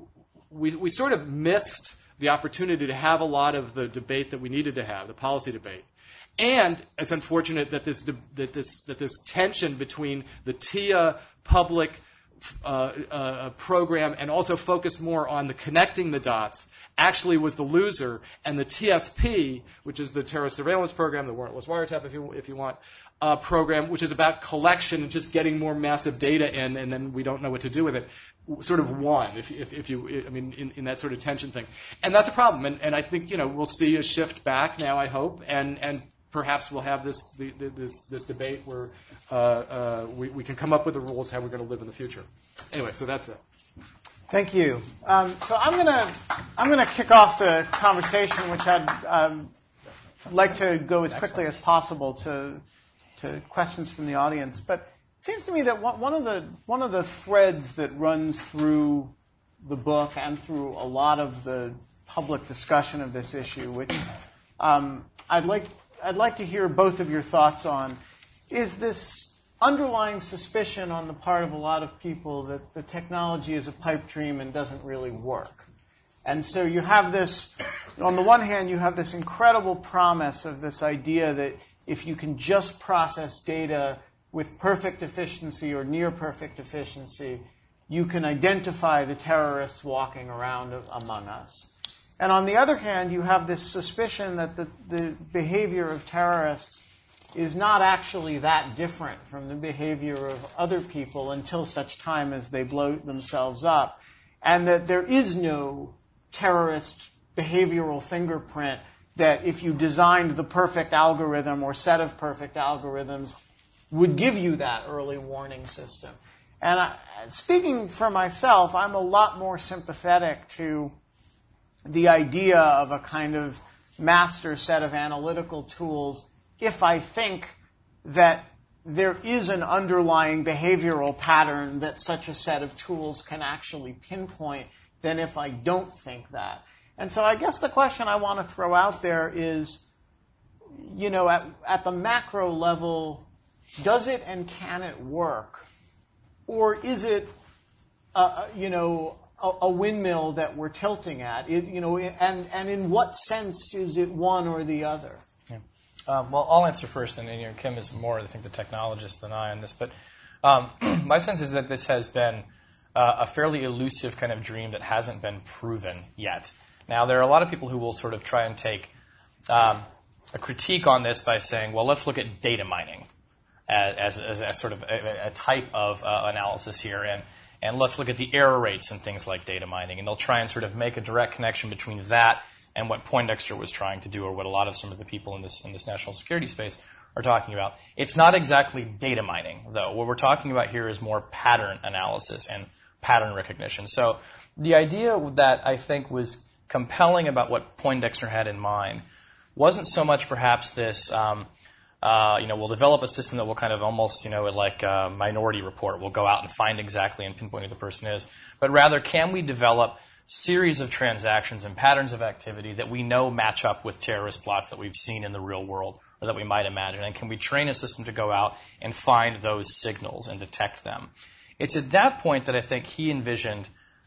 we we sort of missed the opportunity to have a lot of the debate that we needed to have, the policy debate. And it's unfortunate that this that this that this tension between the T I A public uh, uh, program and also focus more on the connecting the dots actually was the loser, and the T S P, which is the terrorist surveillance program, the warrantless wiretap, if you if you want, uh, program, which is about collection and just getting more massive data in, and then we don't know what to do with it, sort of won, if, if, if you, I mean, in, in that sort of tension thing. And that's a problem. And, and I think, you know, we'll see a shift back now, I hope, and, and perhaps we'll have this, the, the, this, this debate where uh, uh, we, we can come up with the rules how we're going to live in the future. Anyway, so that's it. Thank you. Um, so I'm gonna I'm gonna kick off the conversation, which I'd um, like to go as quickly as possible to to questions from the audience. But it seems to me that one of the one of the threads that runs through the book and through a lot of the public discussion of this issue, which um, I'd like I'd like to hear both of your thoughts on, is this underlying suspicion on the part of a lot of people that the technology is a pipe dream and doesn't really work. And so you have this, on the one hand, you have this incredible promise of this idea that if you can just process data with perfect efficiency or near perfect efficiency, you can identify the terrorists walking around among us. And on the other hand, you have this suspicion that the, the behavior of terrorists is not actually that different from the behavior of other people until such time as they blow themselves up, and that there is no terrorist behavioral fingerprint that if you designed the perfect algorithm or set of perfect algorithms would give you that early warning system. And I, speaking for myself, I'm a lot more sympathetic to the idea of a kind of master set of analytical tools if I think that there is an underlying behavioral pattern that such a set of tools can actually pinpoint than if I don't think that. And so I guess the question I want to throw out there is, you know, at, at the macro level, does it and can it work? Or is it, uh, you know, a, a windmill that we're tilting at? It, you know, and, and in what sense is it one or the other? Um, well, I'll answer first, and you know, Kim is more, I think, the technologist than I on this. But um, my sense is that this has been uh, a fairly elusive kind of dream that hasn't been proven yet. Now, there are a lot of people who will sort of try and take um, a critique on this by saying, well, let's look at data mining as, as, as sort of a, a type of uh, analysis here, and, and let's look at the error rates and things like data mining. And they'll try and sort of make a direct connection between that and what Poindexter was trying to do, or what a lot of some of the people in this in this national security space are talking about. It's not exactly data mining, though. What we're talking about here is more pattern analysis and pattern recognition. So the idea that I think was compelling about what Poindexter had in mind wasn't so much perhaps this, um, uh, you know, we'll develop a system that will kind of almost, you know, like a Minority Report. We'll go out and find exactly and pinpoint who the person is. But rather, can we develop series of transactions and patterns of activity that we know match up with terrorist plots that we've seen in the real world or that we might imagine? And can we train a system to go out and find those signals and detect them? It's at that point that I think he envisioned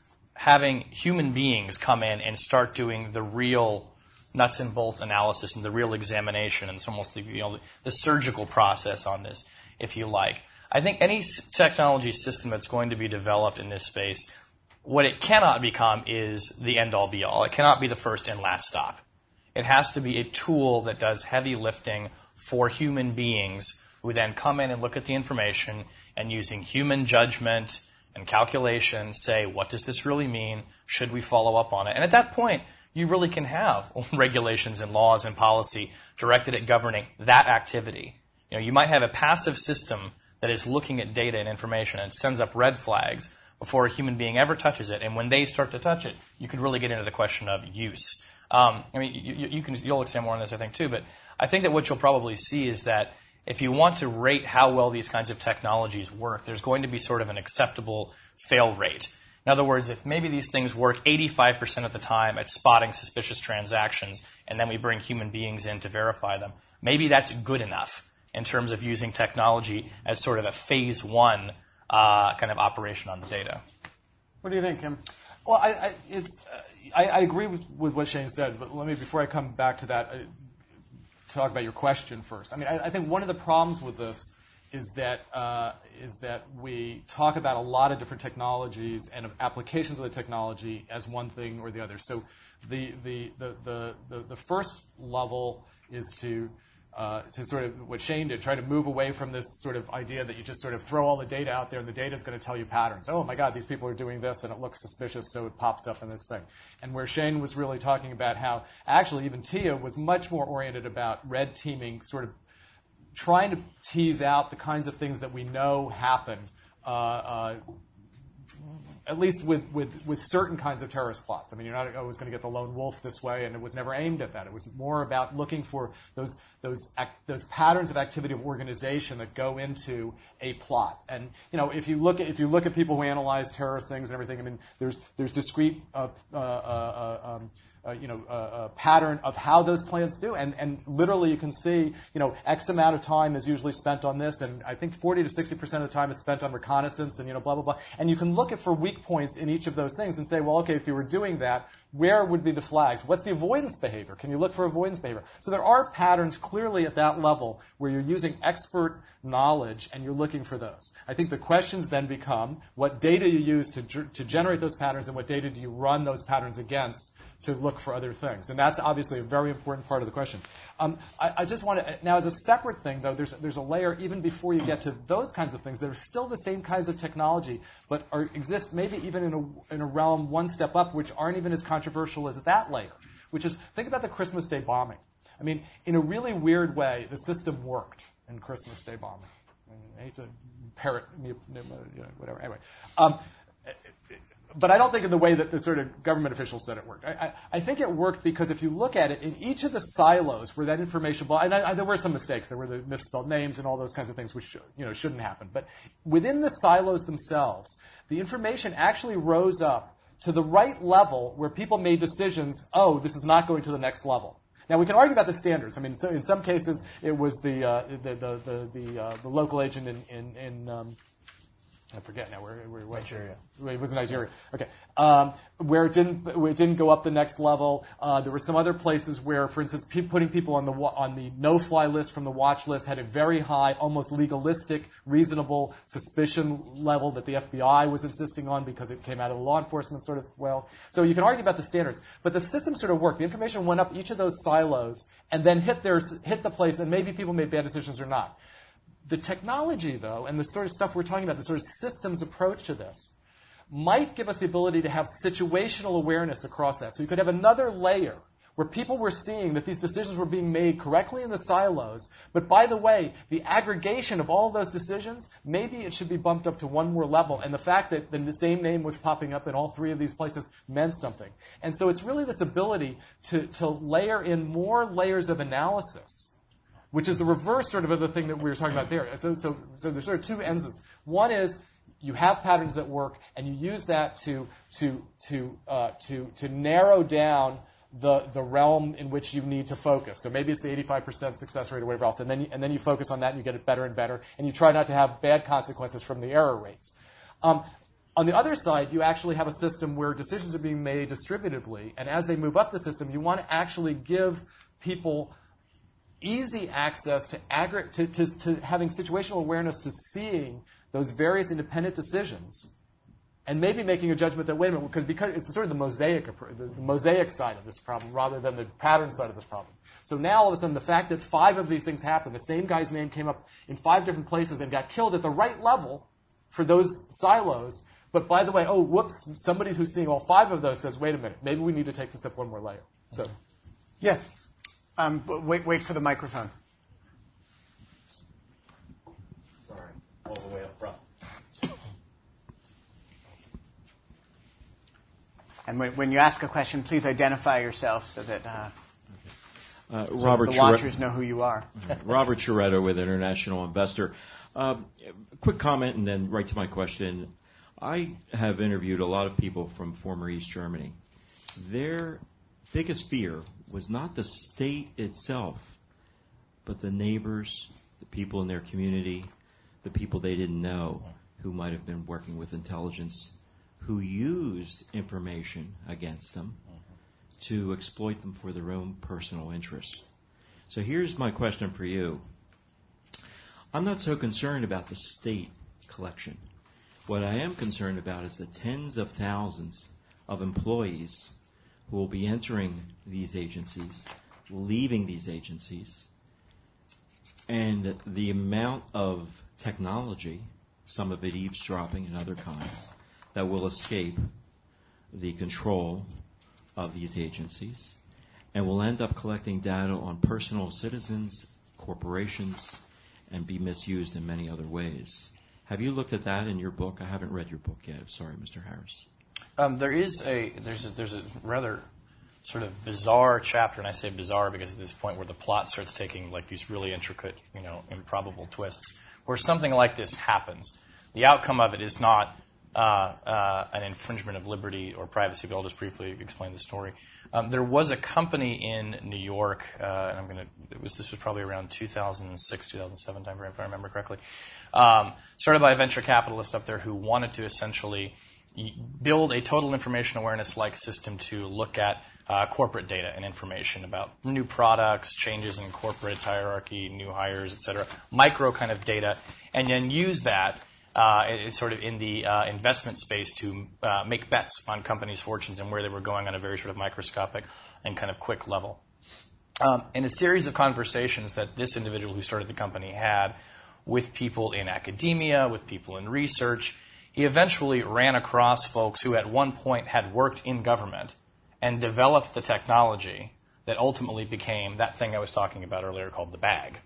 having human beings come in and start doing the real nuts and bolts analysis and the real examination, and it's almost the, you know, the surgical process on this, if you like. I think any technology system that's going to be developed in this space, what it cannot become is the end-all, be-all. It cannot be the first and last stop. It has to be a tool that does heavy lifting for human beings who then come in and look at the information and using human judgment and calculation say, what does this really mean? Should we follow up on it? And at that point, you really can have regulations and laws and policy directed at governing that activity. You know, you might have a passive system that is looking at data and information and sends up red flags before a human being ever touches it. And when they start to touch it, you could really get into the question of use. Um, I mean, you, you can, you'll expand more on this, I think, too. But I think that what you'll probably see is that if you want to rate how well these kinds of technologies work, there's going to be sort of an acceptable fail rate. In other words, if maybe these things work eighty-five percent of the time at spotting suspicious transactions, and then we bring human beings in to verify them, maybe that's good enough in terms of using technology as sort of a phase one uh, kind of operation on the data. What do you think, Kim? Well, I, I, it's, uh, I, I agree with, with what Shane said, but let me, before I come back to that, uh, talk about your question first. I mean, I, I think one of the problems with this is that uh, is that we talk about a lot of different technologies and applications of the technology as one thing or the other. So the the the the, the, the first level is to uh, to sort of what Shane did, try to move away from this sort of idea that you just sort of throw all the data out there and the data is going to tell you patterns. Oh my God, these people are doing this and it looks suspicious, so it pops up in this thing. And where Shane was really talking about how actually even Tia was much more oriented about red teaming, sort of trying to tease out the kinds of things that we know happen, uh, uh, at least with, with, with certain kinds of terrorist plots. I mean, you're not always going to get the lone wolf this way, and it was never aimed at that. It was more about looking for those those act, those patterns of activity of organization that go into a plot. And you know, if you look at if you look at people who analyze terrorist things and everything, I mean, there's there's discrete uh, uh, uh, um, Uh, you know, uh, a pattern of how those plans do, and and literally you can see, you know, X amount of time is usually spent on this, and I think forty to sixty percent of the time is spent on reconnaissance, and you know, blah blah blah. And you can look at for weak points in each of those things and say, well, okay, if you were doing that, where would be the flags? What's the avoidance behavior? Can you look for avoidance behavior? So there are patterns clearly at that level where you're using expert knowledge and you're looking for those. I think the questions then become what data you use to to generate those patterns, and what data do you run those patterns against to look for other things. And that's obviously a very important part of the question. Um, I, I just want to, now as a separate thing, though, there's, there's a layer even before you get to those kinds of things that are still the same kinds of technology, but are, exist maybe even in a, in a realm one step up, which aren't even as controversial as that layer, which is, think about the Christmas Day bombing. I mean, in a really weird way, the system worked in Christmas Day bombing. I, mean, I hate to parrot, you know, whatever. Anyway. Um, But I don't think in the way that the sort of government officials said it worked. I, I, I think it worked because if you look at it, in each of the silos where that information, and I, I, there were some mistakes. There were the misspelled names and all those kinds of things which you know shouldn't happen. But within the silos themselves, the information actually rose up to the right level where people made decisions, oh, this is not going to the next level. Now, we can argue about the standards. I mean, so in some cases, it was the, uh, the, the, the, the, uh, the local agent in, in, in um, I forget now where, where it was. Nigeria. It was in Nigeria. Okay, um, where it didn't where it didn't go up the next level. Uh, there were some other places where, for instance, pe- putting people on the on the no-fly list from the watch list had a very high, almost legalistic, reasonable suspicion level that the F B I was insisting on because it came out of the law enforcement sort of well. So you can argue about the standards, but the system sort of worked. The information went up each of those silos and then hit their hit the place, and maybe people made bad decisions or not. The technology, though, and the sort of stuff we're talking about, the sort of systems approach to this, might give us the ability to have situational awareness across that. So you could have another layer where people were seeing that these decisions were being made correctly in the silos, but by the way, the aggregation of all those decisions, maybe it should be bumped up to one more level, and the fact that the same name was popping up in all three of these places meant something. And so it's really this ability to, to layer in more layers of analysis, which is the reverse sort of of the thing that we were talking about there. So, so, so there's sort of two ends of this. One is you have patterns that work, and you use that to to to uh, to to narrow down the the realm in which you need to focus. So maybe it's the eighty-five percent success rate or whatever else, and then you, and then you focus on that, and you get it better and better, and you try not to have bad consequences from the error rates. Um, On the other side, you actually have a system where decisions are being made distributively, and as they move up the system, you want to actually give people easy access to, aggr- to, to, to having situational awareness to seeing those various independent decisions and maybe making a judgment that, wait a minute, because, because it's sort of the mosaic, the, the mosaic side of this problem rather than the pattern side of this problem. So now all of a sudden the fact that five of these things happened, the same guy's name came up in five different places and got killed at the right level for those silos, but by the way, oh, whoops, somebody who's seeing all five of those says, wait a minute, maybe we need to take this up one more layer. So, yes. Um, but wait, wait for the microphone. Sorry, all the way up front. And when, when you ask a question, please identify yourself so that. Uh... Uh, Robert the Chire- watchers know who you are. Robert Chiretto with International Investor. Uh, quick comment and then right to my question. I have interviewed a lot of people from former East Germany. Their biggest fear was not the state itself, but the neighbors, the people in their community, the people they didn't know who might have been working with intelligence, who used information against them to exploit them for their own personal interests. So here's my question for you. I'm not so concerned about the state collection. What I am concerned about is the tens of thousands of employees who will be entering these agencies, leaving these agencies, and the amount of technology, some of it eavesdropping and other kinds, that will escape the control of these agencies and will end up collecting data on personal citizens, corporations, and be misused in many other ways. Have you looked at that in your book? I haven't read your book yet. Sorry, Mister Harris. Um, there is a there's a, there's a rather sort of bizarre chapter, and I say bizarre because at this point where the plot starts taking like these really intricate, you know, improbable twists, where something like this happens. The outcome of it is not uh, uh, an infringement of liberty or privacy, but I'll just briefly explain the story. Um, there was a company in New York, uh, and I'm going to. It was this was probably around two thousand six, two thousand seven time frame, if I remember correctly. Um, started by a venture capitalist up there who wanted to essentially build a total information awareness-like system to look at uh, corporate data and information about new products, changes in corporate hierarchy, new hires, et cetera, micro kind of data, and then use that uh, it's sort of in the uh, investment space to uh, make bets on companies' fortunes and where they were going on a very sort of microscopic and kind of quick level. Um, in a series of conversations that this individual who started the company had with people in academia, with people in research, he eventually ran across folks who at one point had worked in government and developed the technology that ultimately became that thing I was talking about earlier called the bag.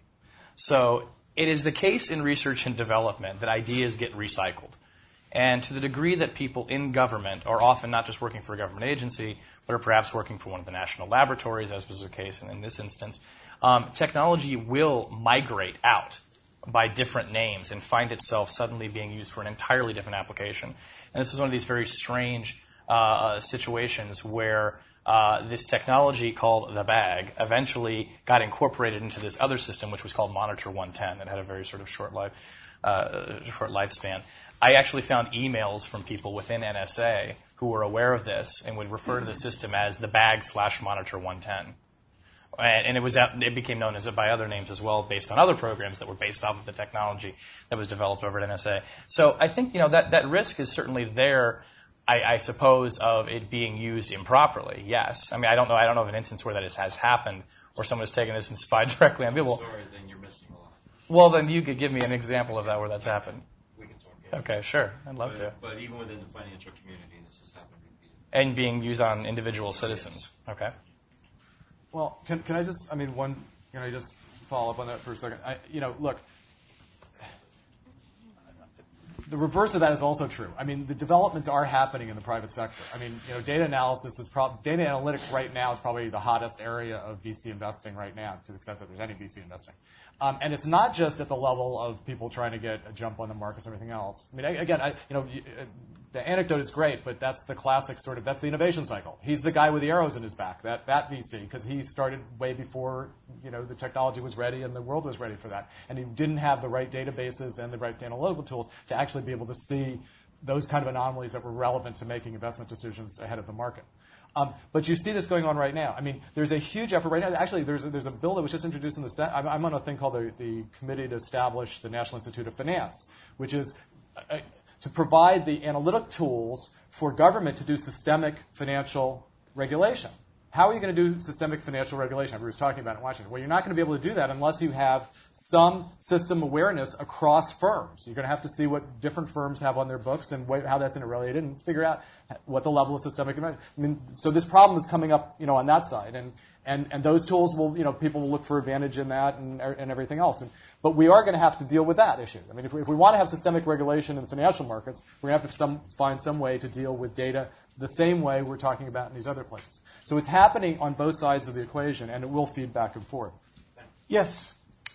So it is the case in research and development that ideas get recycled. And to the degree that people in government are often not just working for a government agency, but are perhaps working for one of the national laboratories, as was the case in, in this instance, um, technology will migrate out by different names and find itself suddenly being used for an entirely different application. And this is one of these very strange uh, situations where uh, this technology called the bag eventually got incorporated into this other system, which was called Monitor one ten, that had a very sort of short life, uh, short lifespan. I actually found emails from people within N S A who were aware of this and would refer to the system as the bag slash Monitor one ten. And it was it became known as it by other names as well, based on other programs that were based off of the technology that was developed over at N S A. So I think you know that, that risk is certainly there. I, I suppose of it being used improperly. Yes, I mean I don't know. I don't know of an instance where that is, has happened, where someone has taken this and spied directly on people. Sorry, then you're missing a lot. Well, then you could give me an example of that where that's happened. We can talk. Yeah. Okay, sure, I'd love but, to. But even within the financial community, this has happened repeatedly. And being used on individual citizens. Okay. Well, can can I just, I mean, one, can I just follow up on that for a second? I, you know, look, the reverse of that is also true. I mean, the developments are happening in the private sector. I mean, you know, data analysis is prob- data analytics right now is probably the hottest area of V C investing right now, to the extent that there's any V C investing. Um, and it's not just at the level of people trying to get a jump on the markets and everything else. I mean, again, I, you know, the anecdote is great, but that's the classic sort of, that's the innovation cycle. He's the guy with the arrows in his back, that, that V C, because he started way before, you know, the technology was ready and the world was ready for that. And he didn't have the right databases and the right analytical tools to actually be able to see those kind of anomalies that were relevant to making investment decisions ahead of the market. Um, but you see this going on right now. I mean, there's a huge effort right now. Actually, there's a, there's a bill that was just introduced in the Senate. I'm, I'm on a thing called the, the Committee to Establish the National Institute of Finance, which is a, to provide the analytic tools for government to do systemic financial regulation. How are you going to do systemic financial regulation? Everybody was talking about it in Washington. Well, you're not going to be able to do that unless you have some system awareness across firms. You're going to have to see what different firms have on their books and what, how that's interrelated and figure out what the level of systemic. I mean, so this problem is coming up, you know, on that side. And And, and those tools will, you know, people will look for advantage in that and, and everything else. And, but we are going to have to deal with that issue. I mean, if we, if we want to have systemic regulation in the financial markets, we're going to have to some, find some way to deal with data the same way we're talking about in these other places. So it's happening on both sides of the equation, and it will feed back and forth. Yes.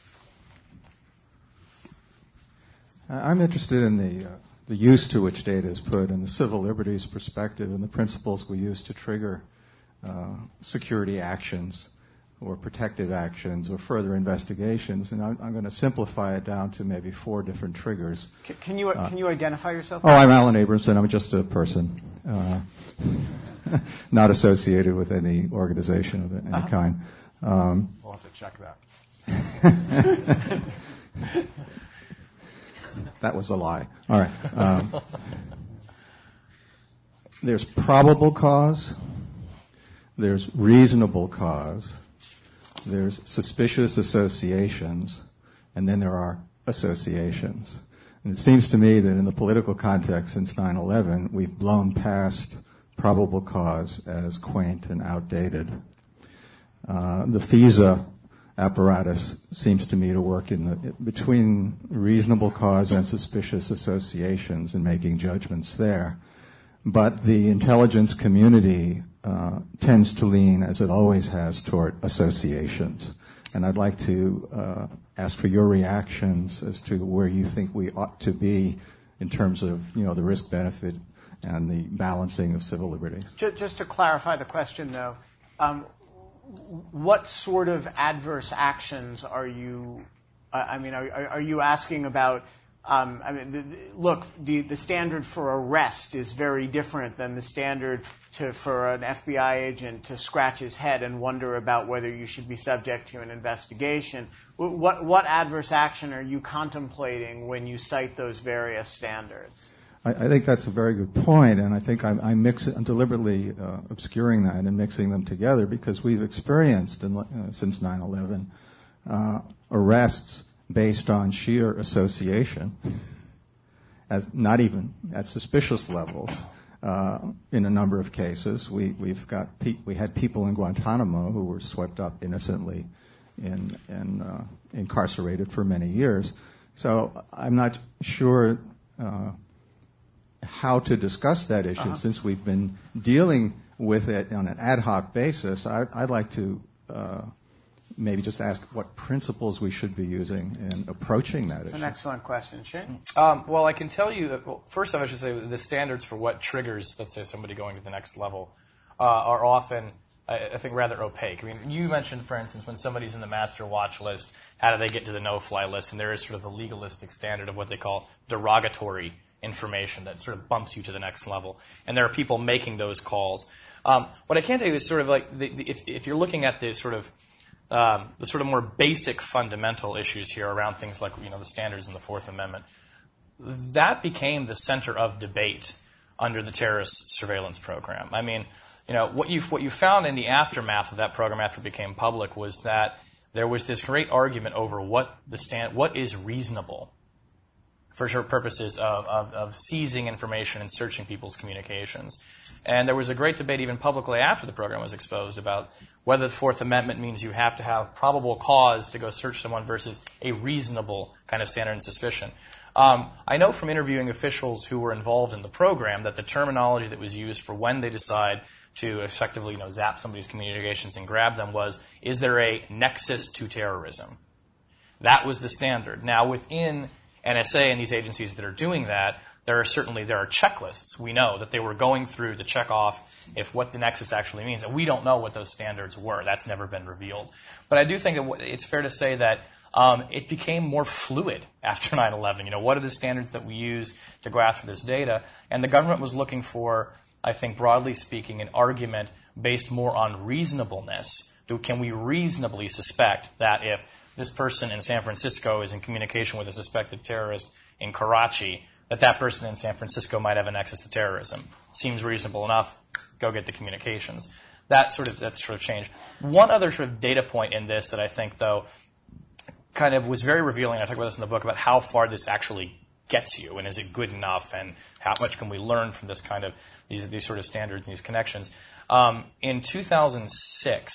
I'm interested in the uh, the use to which data is put and the civil liberties perspective and the principles we use to trigger uh, security actions or protective actions or further investigations. And I'm, I'm going to simplify it down to maybe four different triggers. C- can you uh, can you identify yourself? Oh, I'm Alan Abramson. I'm just a person, uh, not associated with any organization of any uh-huh. kind. Um, we'll have to check that. That was a lie. All right. Um, there's probable cause. There's reasonable cause. There's suspicious associations. And then there are associations. And it seems to me that in the political context since nine eleven, we've blown past probable cause as quaint and outdated. Uh, the FISA apparatus seems to me to work in the between reasonable cause and suspicious associations and making judgments there. But the intelligence community uh, tends to lean, as it always has, toward associations. And I'd like to uh, ask for your reactions as to where you think we ought to be in terms of, you know, the risk-benefit and the balancing of civil liberties. Just to clarify the question, though, um, what sort of adverse actions are you? Uh, I mean, are, are you asking about? Um, I mean, the, the, look, the, the standard for arrest is very different than the standard to, for an F B I agent to scratch his head and wonder about whether you should be subject to an investigation. What what adverse action are you contemplating when you cite those various standards? I, I think that's a very good point, and I think I'm, I'm, mix, I'm deliberately uh, obscuring that and mixing them together because we've experienced in, uh, since nine eleven uh, arrests based on sheer association, as not even at suspicious levels. Uh, in a number of cases, we, we've got pe- we had people in Guantanamo who were swept up innocently, in, in uh, incarcerated for many years. So I'm not sure uh, how to discuss that issue uh-huh. since we've been dealing with it on an ad hoc basis. I, I'd like to uh, maybe just ask what principles we should be using in approaching that That's issue. That's an excellent question. Shane? Um, well, I can tell you, that, well, first off, I should say the standards for what triggers, let's say, somebody going to the next level uh, are often, I, I think, rather opaque. I mean, you mentioned, for instance, when somebody's in the master watch list, how do they get to the no-fly list? And there is sort of a legalistic standard of what they call derogatory information that sort of bumps you to the next level. And there are people making those calls. Um, what I can tell you is sort of like the, the, if, if you're looking at the sort of um, the sort of more basic fundamental issues here around things like, you know, the standards in the Fourth Amendment, that became the center of debate under the terrorist surveillance program. I mean, you know, what you what you found in the aftermath of that program after it became public was that there was this great argument over what the stand what is reasonable for purposes of, of, of seizing information and searching people's communications. And there was a great debate even publicly after the program was exposed about whether the Fourth Amendment means you have to have probable cause to go search someone versus a reasonable kind of standard and suspicion. Um, I know from interviewing officials who were involved in the program that the terminology that was used for when they decide to effectively, you know, zap somebody's communications and grab them was, is there a nexus to terrorism? That was the standard. Now, within N S A and these agencies that are doing that, there are certainly there are checklists. We know that they were going through to check off if what the nexus actually means, and we don't know what those standards were. That's never been revealed. But I do think that it's fair to say that um, it became more fluid after nine eleven. You know, what are the standards that we use to go after this data? And the government was looking for, I think, broadly speaking, an argument based more on reasonableness. Do, can we reasonably suspect that if this person in San Francisco is in communication with a suspected terrorist in Karachi, that that person in San Francisco might have a nexus to terrorism? Seems reasonable enough. Go get the communications. That sort of that sort of changed. One other sort of data point in this that I think, though, kind of was very revealing. I talk about this in the book about how far this actually gets you, and is it good enough, and how much can we learn from this kind of these these sort of standards and these connections. Um, in two thousand six,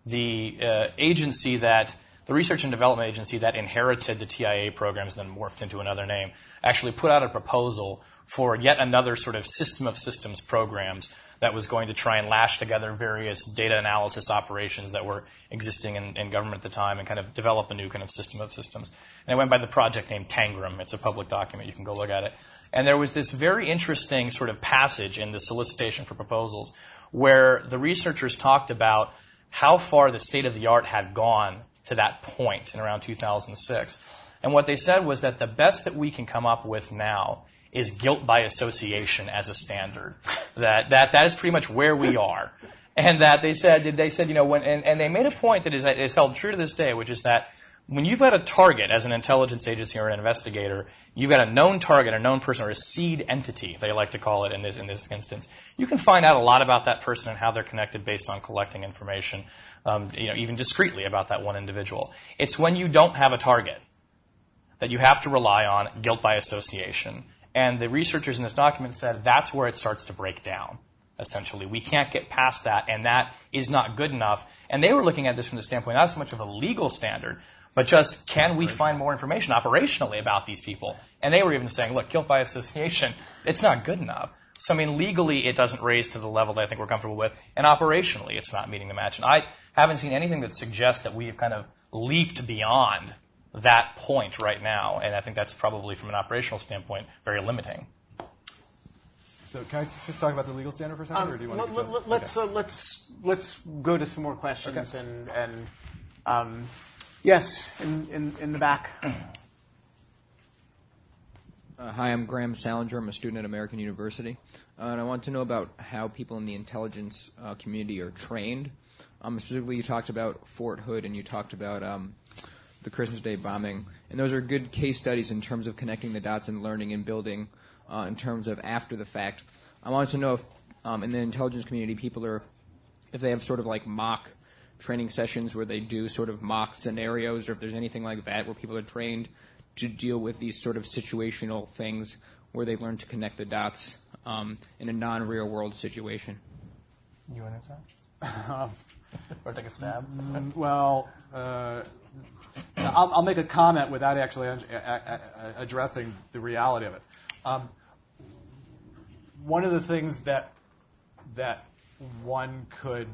the uh, agency that, the research and development agency that inherited the T I A programs and then morphed into another name, actually put out a proposal for yet another sort of system of systems programs that was going to try and lash together various data analysis operations that were existing in, in government at the time and kind of develop a new kind of system of systems. And it went by the project name Tangram. It's a public document. You can go look at it. And there was this very interesting sort of passage in the solicitation for proposals where the researchers talked about how far the state of the art had gone to that point in around two thousand six. And what they said was that the best that we can come up with now is guilt by association as a standard. That that that is pretty much where we are. And that they said they said, you know, when and, and they made a point that is is held true to this day, which is that when you've got a target as an intelligence agency or an investigator, you've got a known target, a known person, or a seed entity, they like to call it in this in this instance. You can find out a lot about that person and how they're connected based on collecting information, um, you know, even discreetly about that one individual. It's when you don't have a target that you have to rely on guilt by association. And the researchers in this document said that's where it starts to break down, essentially. We can't get past that, and that is not good enough. And they were looking at this from the standpoint not so much of a legal standard, but just can we find more information operationally about these people? And they were even saying, look, guilt by association, it's not good enough. So, I mean, legally it doesn't raise to the level that I think we're comfortable with, and operationally it's not meeting the match. And I haven't seen anything that suggests that we've kind of leaped beyond that point right now, and I think that's probably, from an operational standpoint, very limiting. So can I just talk about the legal standard for a second, Um, or do you want let, to? let, let's okay. uh, let's let's go to some more questions Okay. and and um, yes, in, in in the back. Uh, hi, I'm Graham Salinger. I'm a student at American University, uh, and I want to know about how people in the intelligence uh, community are trained. Um, specifically, you talked about Fort Hood, and you talked about um, the Christmas Day bombing, and those are good case studies in terms of connecting the dots and learning and building uh, in terms of after the fact. I wanted to know if um, in the intelligence community people are, if they have sort of like mock training sessions where they do sort of mock scenarios, or if there's anything like that where people are trained to deal with these sort of situational things where they learn to connect the dots um, in a non-real world situation. You want to start? Or take a stab? Well, uh, I'll, I'll make a comment without actually a, a, a, addressing the reality of it. Um, one of the things that that one could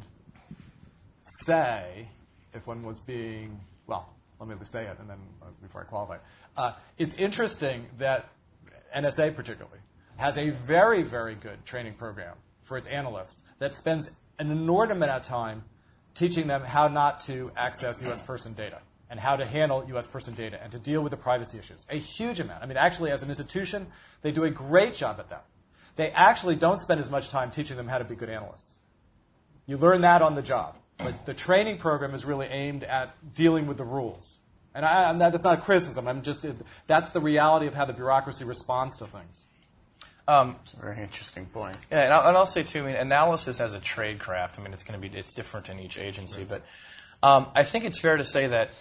say, if one was being, well, let me say it, and then uh, before I qualify, uh, it's interesting that N S A particularly has a very, very good training program for its analysts that spends an inordinate amount of time teaching them how not to access U S person data and how to handle U S person data and to deal with the privacy issues. A huge amount. I mean, actually, as an institution, they do a great job at that. They actually don't spend as much time teaching them how to be good analysts. You learn that on the job. But the training program is really aimed at dealing with the rules. And I, I'm not, that's not a criticism. I'm just, that's the reality of how the bureaucracy responds to things. Um, It's a very interesting point. Yeah, and I'll, and I'll say too. I mean, analysis as a trade craft. I mean, it's going to be it's different in each agency, but um, I think it's fair to say that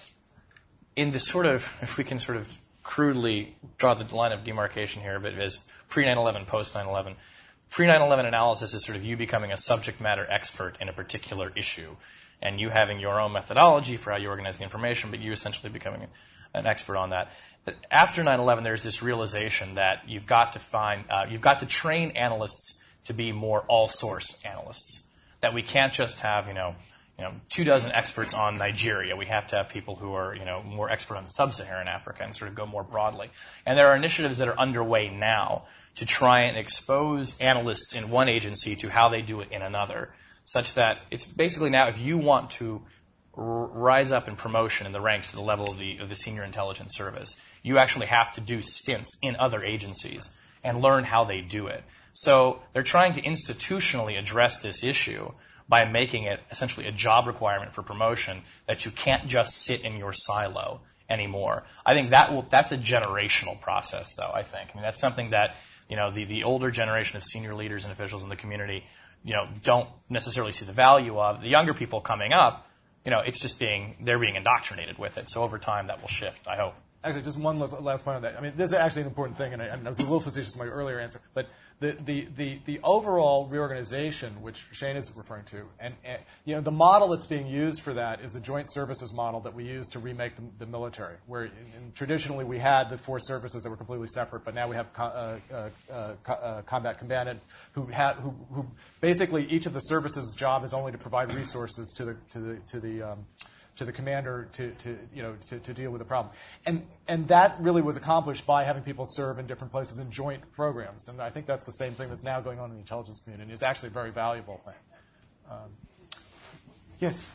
in the sort of, if we can sort of crudely draw the line of demarcation here, but as pre nine eleven, post nine eleven, pre nine eleven analysis is sort of you becoming a subject matter expert in a particular issue, and you having your own methodology for how you organize the information, but you essentially becoming an expert on that. But after nine eleven, there's this realization that you've got to find, uh, you've got to train analysts to be more all-source analysts. That we can't just have, you know, you know, two dozen experts on Nigeria. We have to have people who are, you know, more expert on sub-Saharan Africa and sort of go more broadly. And there are initiatives that are underway now to try and expose analysts in one agency to how they do it in another, such that it's basically now if you want to r- rise up in promotion in the ranks to the level of the, of the senior intelligence service, you actually have to do stints in other agencies and learn how they do it. So they're trying to institutionally address this issue by making it essentially a job requirement for promotion that you can't just sit in your silo anymore. I think that will that's a generational process, though, I think. I mean, that's something that, you know, the, the older generation of senior leaders and officials in the community, you know, don't necessarily see the value of. The younger people coming up, you know, it's just being, they're being indoctrinated with it. So over time, that will shift, I hope. Actually, just one last, last point on that. I mean, this is actually an important thing, and I, I, mean, I was a little facetious in my earlier answer, but the, the, the, the overall reorganization, which Shane is referring to, and, and you know, the model that's being used for that is the joint services model that we use to remake the, the military, where in, in, traditionally we had the four services that were completely separate, but now we have co- uh, uh, uh, co- uh, combat combatant who, ha- who, who basically each of the services' job is only to provide resources to the to the to the um, to the commander to, to you know to, to deal with the problem, and and that really was accomplished by having people serve in different places in joint programs, and I think that's the same thing that's now going on in the intelligence community. It's actually a very valuable thing. Um, yes.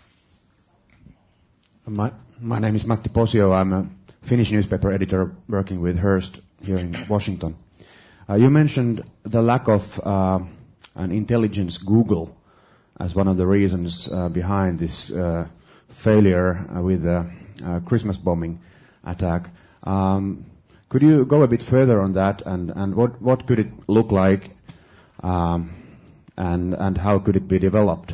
My my name is Matti Posio. I'm a Finnish newspaper editor working with Hearst here in Washington. Uh, you mentioned the lack of uh, an intelligence Google as one of the reasons uh, behind this. Uh, failure uh, with the uh, Christmas bombing attack. Um, could you go a bit further on that, and, and what, what could it look like, um, and, and how could it be developed?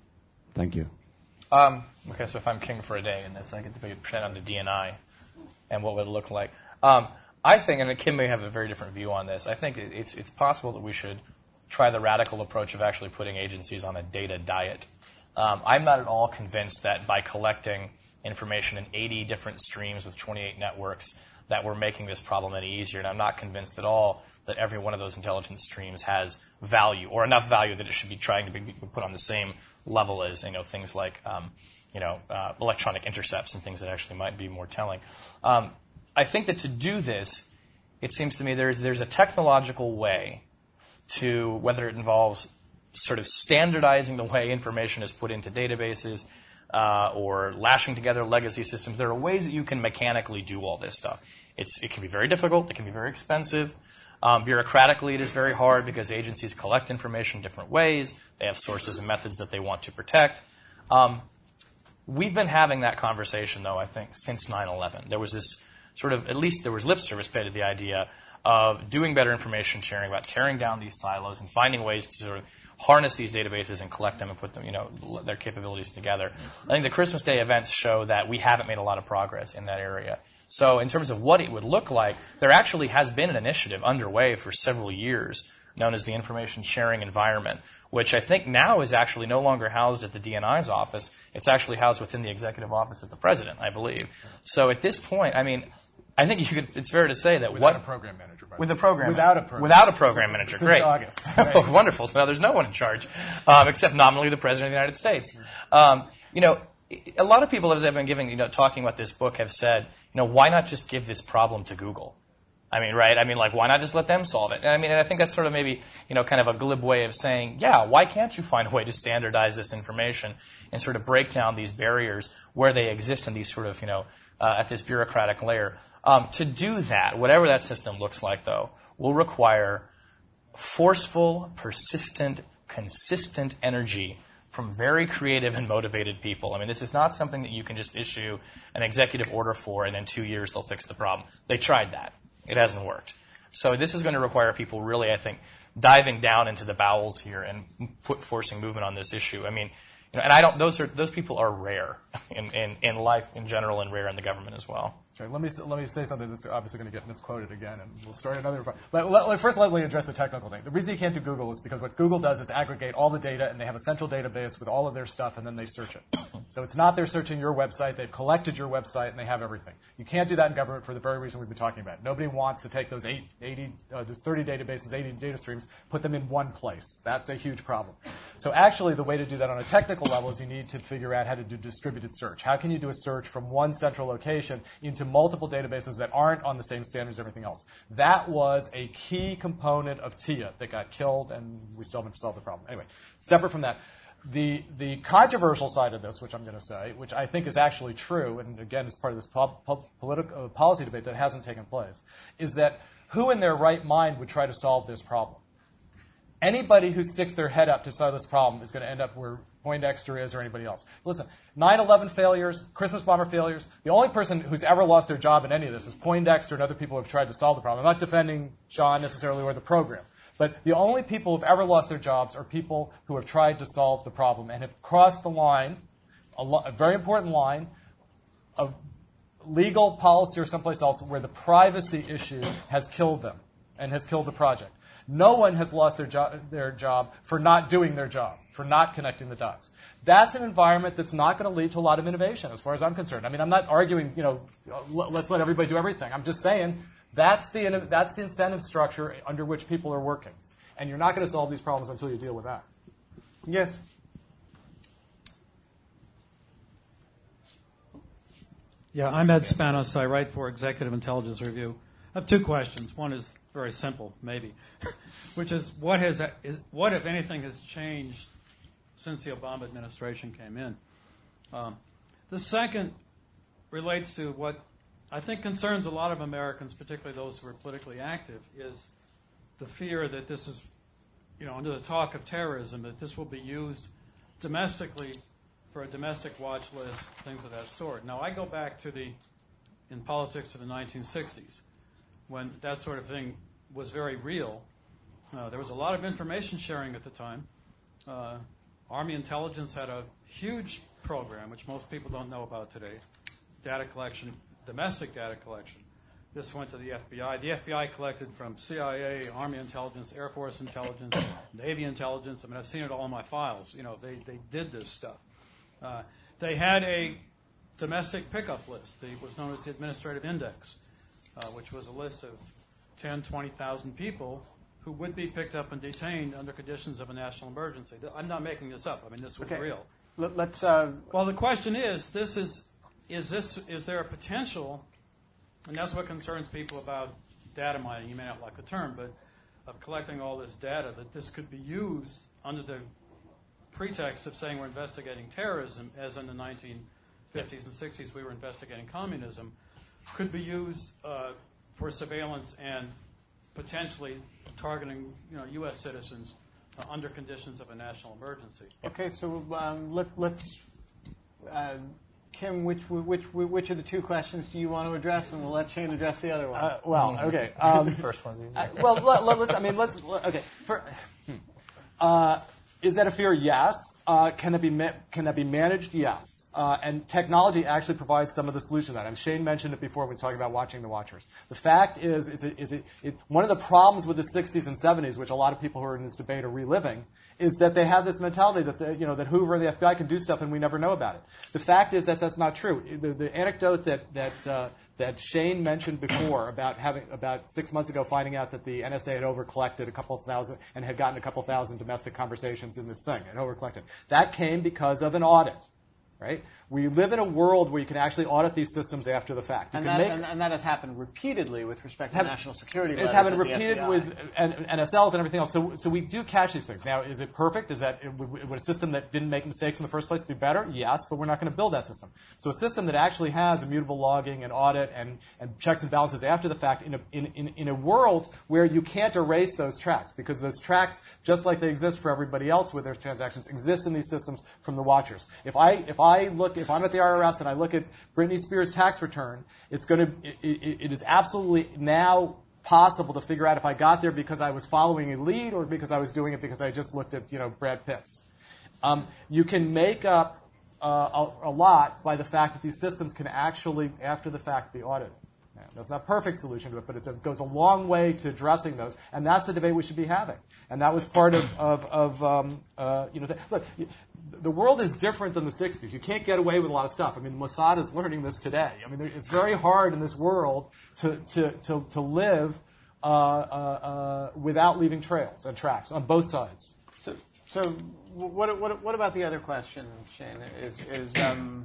Thank you. Um, okay, so if I'm king for a day in this, I get to pretend I'm the D N I, and what would it look like? Um, I think, and Kim may have a very different view on this, I think it's, it's possible that we should try the radical approach of actually putting agencies on a data diet. Um, I'm not at all convinced that by collecting information in eighty different streams with twenty-eight networks that we're making this problem any easier. And I'm not convinced at all that every one of those intelligence streams has value or enough value that it should be trying to be put on the same level as you know things like um, you know uh, electronic intercepts and things that actually might be more telling. Um, I think that to do this, it seems to me there's there's a technological way to, whether it involves sort of standardizing the way information is put into databases uh, or lashing together legacy systems. There are ways that you can mechanically do all this stuff. It's, it can be very difficult. It can be very expensive. Um, bureaucratically, it is very hard because agencies collect information different ways. They have sources and methods that they want to protect. Um, we've been having that conversation, though, I think, since nine eleven. There was this sort of, at least there was lip service paid to the idea of doing better information sharing, about tearing down these silos and finding ways to sort of harness these databases and collect them and put them, you know, their capabilities together. I think the Christmas Day events show that we haven't made a lot of progress in that area. So in terms of what it would look like, there actually has been an initiative underway for several years known as the Information Sharing Environment, which I think now is actually no longer housed at the D N I's office. It's actually housed within the executive office of the president, I believe. So at this point, I mean, I think you could, it's fair to say that without what... a program manager, by With a program Without a program Without a program manager. Since Great. August. Oh, wonderful. So now there's no one in charge, um, except nominally the President of the United States. Um, you know, a lot of people, as I've been giving, you know, talking about this book, have said, you know, why not just give this problem to Google? I mean, right? I mean, like, why not just let them solve it? And I mean, and I think that's sort of maybe, you know, kind of a glib way of saying, yeah, why can't you find a way to standardize this information and sort of break down these barriers where they exist in these sort of, you know, uh, at this bureaucratic layer? Um, to do that, whatever that system looks like, though, will require forceful, persistent, consistent energy from very creative and motivated people. I mean, this is not something that you can just issue an executive order for and in two years they'll fix the problem. They tried that. It hasn't worked. So this is going to require people really, I think, diving down into the bowels here and put forcing movement on this issue. I mean, you know, and I don't. Those are those people are rare in, in, in life in general and rare in the government as well. Okay, let me let me say something that's obviously going to get misquoted again, and we'll start another. Let, let, first, let me address the technical thing. The reason you can't do Google is because what Google does is aggregate all the data, and they have a central database with all of their stuff, and then they search it. So it's not they're searching your website; they've collected your website, and they have everything. You can't do that in government for the very reason we've been talking about. Nobody wants to take those eight, eighty, uh, those thirty databases, eighty data streams, put them in one place. That's a huge problem. So actually, the way to do that on a technical level is you need to figure out how to do distributed search. How can you do a search from one central location into multiple databases that aren't on the same standards as everything else? That was a key component of T I A that got killed, and we still haven't solved the problem. Anyway, separate from that, the the controversial side of this, which I'm going to say, which I think is actually true, and again is part of this pol- pol- political uh, policy debate that hasn't taken place, is that who in their right mind would try to solve this problem? Anybody who sticks their head up to solve this problem is going to end up where Poindexter is or anybody else. Listen, nine eleven failures, Christmas bomber failures, the only person who's ever lost their job in any of this is Poindexter and other people who have tried to solve the problem. I'm not defending Sean necessarily or the program, but the only people who've ever lost their jobs are people who have tried to solve the problem and have crossed the line, a, lo- a very important line, of legal policy or someplace else where the privacy issue has killed them and has killed the project. No one has lost their, jo- their job for not doing their job, for not connecting the dots. That's an environment that's not going to lead to a lot of innovation, as far as I'm concerned. I mean, I'm not arguing, you know, let's let everybody do everything. I'm just saying that's the that's the incentive structure under which people are working, and you're not going to solve these problems until you deal with that. Yes. Yeah, I'm Ed Spanos. I write for Executive Intelligence Review. I have two questions. One is very simple, maybe, which is what has is, what, if anything, has changed since the Obama administration came in? Um, the second relates to what I think concerns a lot of Americans, particularly those who are politically active, is the fear that this is, you know, under the talk of terrorism, that this will be used domestically for a domestic watch list, things of that sort. Now, I go back to the, in politics, to the nineteen sixties, when that sort of thing was very real. Uh, there was a lot of information sharing at the time. Uh, Army intelligence had a huge program, which most people don't know about today, data collection, domestic data collection. This went to the F B I. The F B I collected from C I A, Army intelligence, Air Force intelligence, Navy intelligence. I mean, I've seen it all in my files. You know, they, they did this stuff. Uh, they had a domestic pickup list. It was known as the Administrative Index, uh, which was a list of ten, twenty thousand people who would be picked up and detained under conditions of a national emergency. I'm not making this up. I mean, this was okay. real. Let, let's. Uh, well, the question is: This is is this is there a potential? And that's what concerns people about data mining. You may not like the term, but of collecting all this data, that this could be used under the pretext of saying we're investigating terrorism, as in the nineteen fifties and sixties we were investigating communism, could be used uh, for surveillance and potentially targeting, you know, U S citizens uh, under conditions of a national emergency. Okay, so um, let, let's, uh, Kim, which which which of the two questions do you want to address, and we'll let Shane address the other one. Uh, well, okay. Um, First one's easy. Uh, well, let, let, let's. I mean, let's. Let, okay. For, uh, is that a fear? Yes. Uh, can that be ma- can that be managed? Yes. Uh, and technology actually provides some of the solution to that. And Shane mentioned it before when he was talking about watching the watchers. The fact is, is, it, is it, it, one of the problems with the sixties and seventies, which a lot of people who are in this debate are reliving, is that they have this mentality that the, you know that Hoover and the F B I can do stuff and we never know about it. The fact is that that's not true. The, the anecdote that that uh, that Shane mentioned before about having about six months ago finding out that the N S A had over collected a couple of thousand and had gotten a couple thousand domestic conversations in this thing and over collected. That came because of an audit. Right? We live in a world where you can actually audit these systems after the fact. You and, can that, make, and, and that has happened repeatedly with respect to have, national security. It's letters happened at the repeated F B I. with N S Ls and everything else. So, so we do catch these things. Now, is it perfect? Is that would, would a system that didn't make mistakes in the first place be better? Yes, but we're not going to build that system. So a system that actually has immutable logging and audit and, and checks and balances after the fact in a, in, in, in a world where you can't erase those tracks, because those tracks, just like they exist for everybody else with their transactions, exist in these systems from the watchers. If I if I look if I'm at the I R S and I look at Britney Spears' tax return, it's going to it, it, it is absolutely now possible to figure out if I got there because I was following a lead or because I was doing it because I just looked at, you know, Brad Pitt's. Um, you can make up uh, a, a lot by the fact that these systems can actually, after the fact, be audited. Now, that's not a perfect solution to it, but it's a, it goes a long way to addressing those, and that's the debate we should be having. And that was part of, of, of um, uh, you know, th- look, the world is different than the sixties. You can't get away with a lot of stuff. I mean, Mossad is learning this today. I mean, it's very hard in this world to to to, to live uh, uh, uh, without leaving trails and tracks on both sides. So, so what what what about the other question, Shane? Is is um,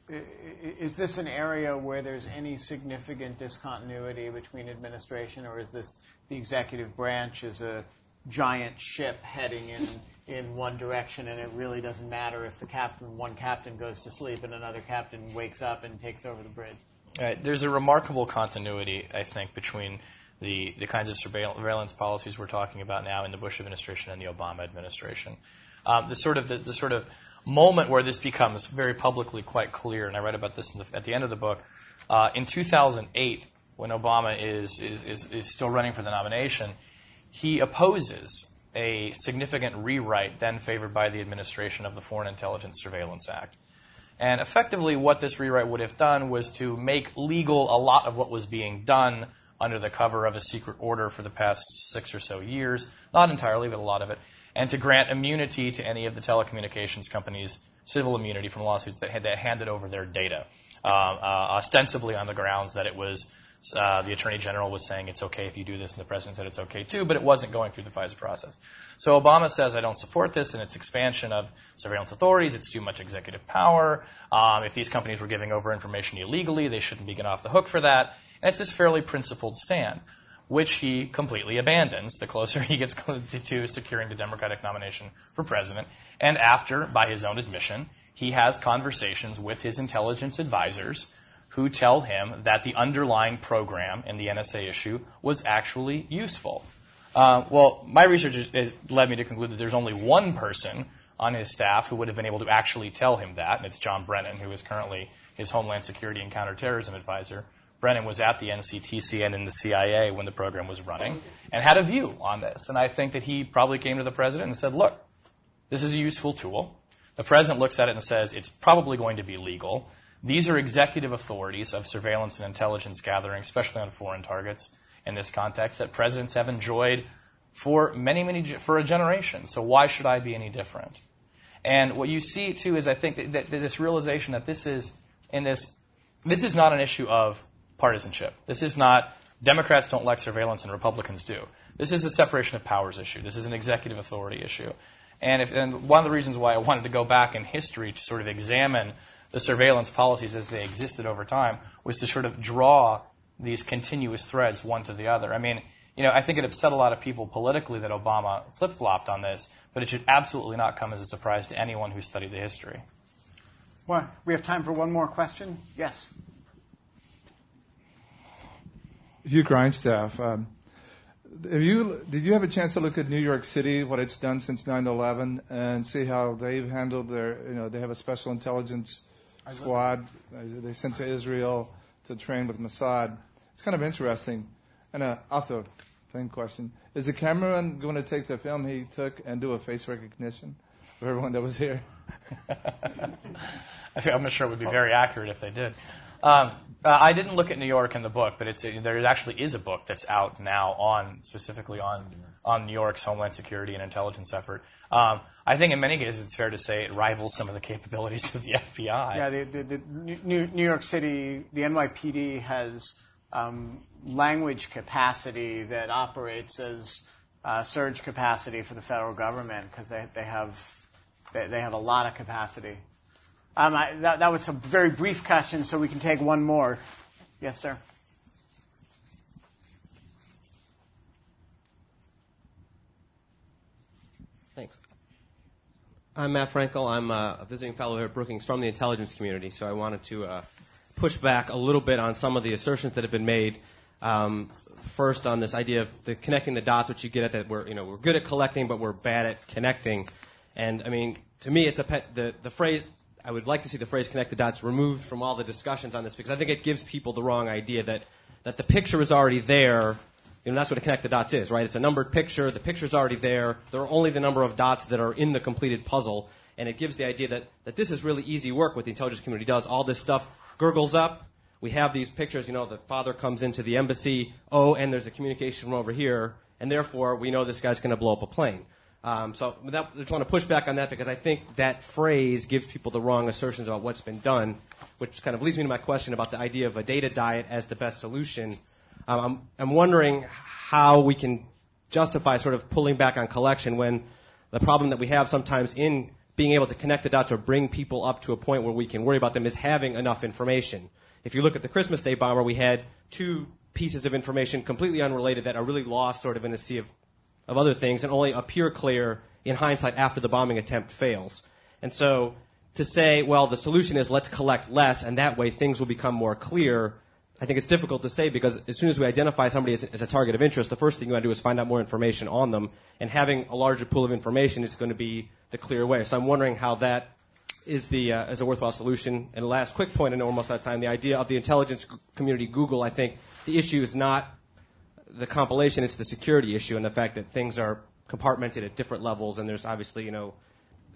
is this an area where there's any significant discontinuity between administration, or is this the executive branch is a giant ship heading in in one direction, and it really doesn't matter if the captain, one captain goes to sleep and another captain wakes up and takes over the bridge? Right. There's a remarkable continuity, I think, between the, the kinds of surveillance policies we're talking about now in the Bush administration and the Obama administration. Um, the sort of the, the sort of moment where this becomes very publicly quite clear, and I write about this in the, at the end of the book, uh, in two thousand eight, when Obama is, is is is still running for the nomination, he opposes a significant rewrite then favored by the administration of the Foreign Intelligence Surveillance Act. And effectively what this rewrite would have done was to make legal a lot of what was being done under the cover of a secret order for the past six or so years, not entirely, but a lot of it, and to grant immunity to any of the telecommunications companies, civil immunity from lawsuits that had that handed over their data, um, uh, ostensibly on the grounds that it was uh, the Attorney General was saying it's okay if you do this, and the President said it's okay too, but it wasn't going through the FISA process. So Obama says, I don't support this and its expansion of surveillance authorities. It's too much executive power. Um, if these companies were giving over information illegally, they shouldn't be getting off the hook for that. And it's this fairly principled stand, which he completely abandons the closer he gets to securing the Democratic nomination for president. And after, by his own admission, he has conversations with his intelligence advisors who tell him that the underlying program in the N S A issue was actually useful. Uh, well, my research has, has led me to conclude that there's only one person on his staff who would have been able to actually tell him that, and it's John Brennan, who is currently his Homeland Security and Counterterrorism advisor. Brennan was at the N C T C and in the C I A when the program was running and had a view on this. And I think that he probably came to the president and said, look, this is a useful tool. The president looks at it and says it's probably going to be legal. These are executive authorities of surveillance and intelligence gathering, especially on foreign targets in this context, that presidents have enjoyed for many, many, for a generation. So why should I be any different? And what you see, too, is I think that, that, that this realization that this is, in this, this is not an issue of partisanship. This is not, Democrats don't like surveillance and Republicans do. This is a separation of powers issue. This is an executive authority issue. And, if, and one of the reasons why I wanted to go back in history to sort of examine the surveillance policies as they existed over time was to sort of draw these continuous threads one to the other. I mean, you know, I think it upset a lot of people politically that Obama flip-flopped on this, but it should absolutely not come as a surprise to anyone who studied the history. Well, we have time for one more question. Yes. Hugh Grindstaff, um, have you, did you have a chance to look at New York City, what it's done since nine eleven, and see how they've handled their, you know, they have a special intelligence squad they sent to Israel to train with Mossad. It's kind of interesting. And uh, off the thing question, is the cameraman going to take the film he took and do a face recognition for everyone that was here? I'm not sure it would be very accurate if they did. Um, uh, I didn't look at New York in the book, but it's, it, there actually is a book that's out now on specifically on on New York's Homeland Security and intelligence effort. Um, I think in many cases it's fair to say it rivals some of the capabilities of the F B I. Yeah, the, the, the New, New York City, the N Y P D has um, language capacity that operates as uh, surge capacity for the federal government because they they have they, they have a lot of capacity. Um, I, that, that was a very brief question, so we can take one more. Yes, sir. Thanks. I'm Matt Frankel. I'm uh, a visiting fellow here at Brookings from the intelligence community, so I wanted to uh, push back a little bit on some of the assertions that have been made. Um, first, on this idea of the connecting the dots, which you get at that we're you know we're good at collecting, but we're bad at connecting. And I mean, to me, it's a pet. The the phrase. I would like to see the phrase connect the dots removed from all the discussions on this because I think it gives people the wrong idea that, that the picture is already there. You know, that's what a connect the dots is, right? It's a numbered picture. The picture's already there. There are only the number of dots that are in the completed puzzle. And it gives the idea that, that this is really easy work what the intelligence community does. All this stuff gurgles up. We have these pictures. You know, the father comes into the embassy. Oh, and there's a communication from over here. And therefore, we know this guy's going to blow up a plane. Um, so that, I just want to push back on that because I think that phrase gives people the wrong assertions about what's been done, which kind of leads me to my question about the idea of a data diet as the best solution. Um, I'm, I'm wondering how we can justify sort of pulling back on collection when the problem that we have sometimes in being able to connect the dots or bring people up to a point where we can worry about them is having enough information. If you look at the Christmas Day bomber, we had two pieces of information completely unrelated that are really lost sort of in a sea of of other things and only appear clear in hindsight after the bombing attempt fails. And so to say, well, the solution is let's collect less and that way things will become more clear, I think it's difficult to say because as soon as we identify somebody as, as a target of interest, the first thing you want to do is find out more information on them, and having a larger pool of information is going to be the clear way. So I'm wondering how that is the uh, is a worthwhile solution. And last quick point, I know we're almost out of time, the idea of the intelligence community Google, I think the issue is not the compilation, it's the security issue and the fact that things are compartmented at different levels, and there's obviously, you know,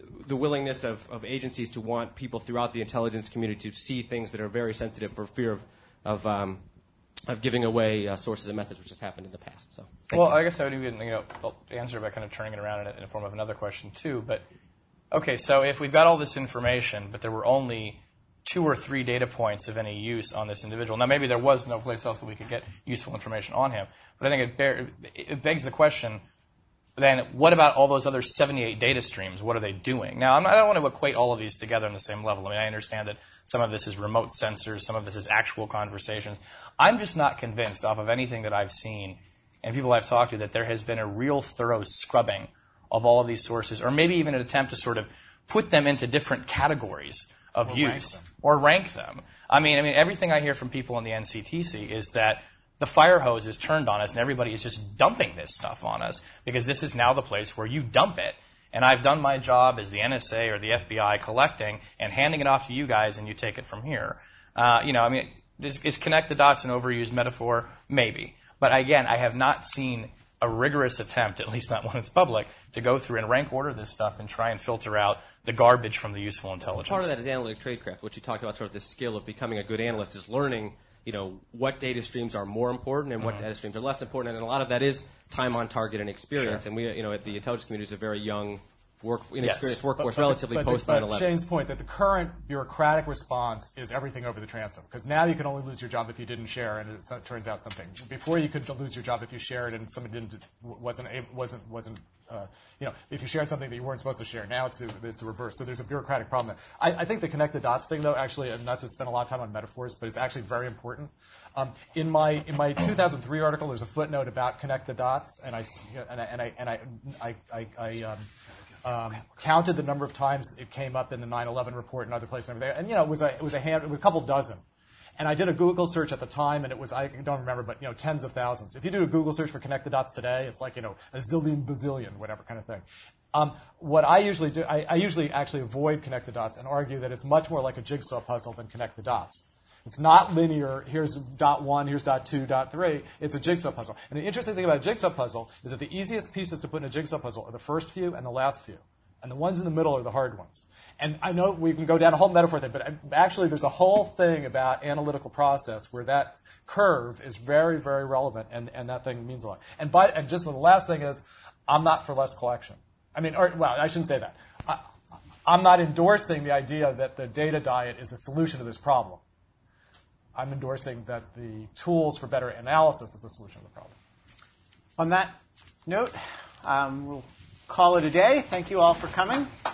the willingness of, of agencies to want people throughout the intelligence community to see things that are very sensitive for fear of of, um, of giving away uh, sources and methods, which has happened in the past. So, well, you. I guess I would even you know answer by kind of turning it around in, a, in the form of another question too. But okay, so if we've got all this information, but there were only two or three data points of any use on this individual. Now, maybe there was no place else that we could get useful information on him. But I think it, bear, it begs the question, then what about all those other seventy-eight data streams? What are they doing? Now, I'm not, I don't want to equate all of these together on the same level. I mean, I understand that some of this is remote sensors, some of this is actual conversations. I'm just not convinced off of anything that I've seen and people I've talked to that there has been a real thorough scrubbing of all of these sources, or maybe even an attempt to sort of put them into different categories of or use rank or rank them. I mean, I mean, everything I hear from people in the N C T C is that the fire hose is turned on us and everybody is just dumping this stuff on us because this is now the place where you dump it. And I've done my job as the N S A or the F B I collecting and handing it off to you guys and you take it from here. Uh, you know, I mean, is, is connect the dots an overused metaphor? Maybe. But again, I have not seen a rigorous attempt, at least not one that's public, to go through and rank order this stuff and try and filter out the garbage from the useful intelligence. Part of that is analytic tradecraft, which you talked about, sort of the skill of becoming a good analyst is learning, you know, what data streams are more important and what mm-hmm. data streams are less important. And a lot of that is time on target and experience. Sure. And we, you know, at the intelligence community is a very young, work, inexperienced yes. workforce, but, but relatively post nine eleven. Shane's point that the current bureaucratic response is everything over the transom, because now you can only lose your job if you didn't share, and it turns out something. Before you could lose your job if you shared and somebody didn't wasn't wasn't wasn't uh, you know, if you shared something that you weren't supposed to share. Now it's the, it's the reverse. So there's a bureaucratic problem there. I, I think the connect the dots thing, though, actually, and not to spend a lot of time on metaphors, but it's actually very important. Um, in my in my two thousand three article, there's a footnote about connect the dots, and I and I and I and I I, I, I um, Um, counted the number of times it came up in the nine eleven report and other places and everything. And, you know, it was a, it was a hand, it was a couple dozen. And I did a Google search at the time, and it was, I don't remember, but, you know, tens of thousands. If you do a Google search for connect the dots today, it's like, you know, a zillion, bazillion, whatever kind of thing. Um, what I usually do, I, I usually actually avoid connect the dots and argue that it's much more like a jigsaw puzzle than connect the dots. It's not linear, here's dot one, here's dot two, dot three. It's a jigsaw puzzle. And the interesting thing about a jigsaw puzzle is that the easiest pieces to put in a jigsaw puzzle are the first few and the last few. And the ones in the middle are the hard ones. And I know we can go down a whole metaphor thing, but actually there's a whole thing about analytical process where that curve is very, very relevant, and, and that thing means a lot. And, by, and just the last thing is, I'm not for less collection. I mean, or, well, I shouldn't say that. I, I'm not endorsing the idea that the data diet is the solution to this problem. I'm endorsing that the tools for better analysis is the solution to the problem. On that note, um, we'll call it a day. Thank you all for coming.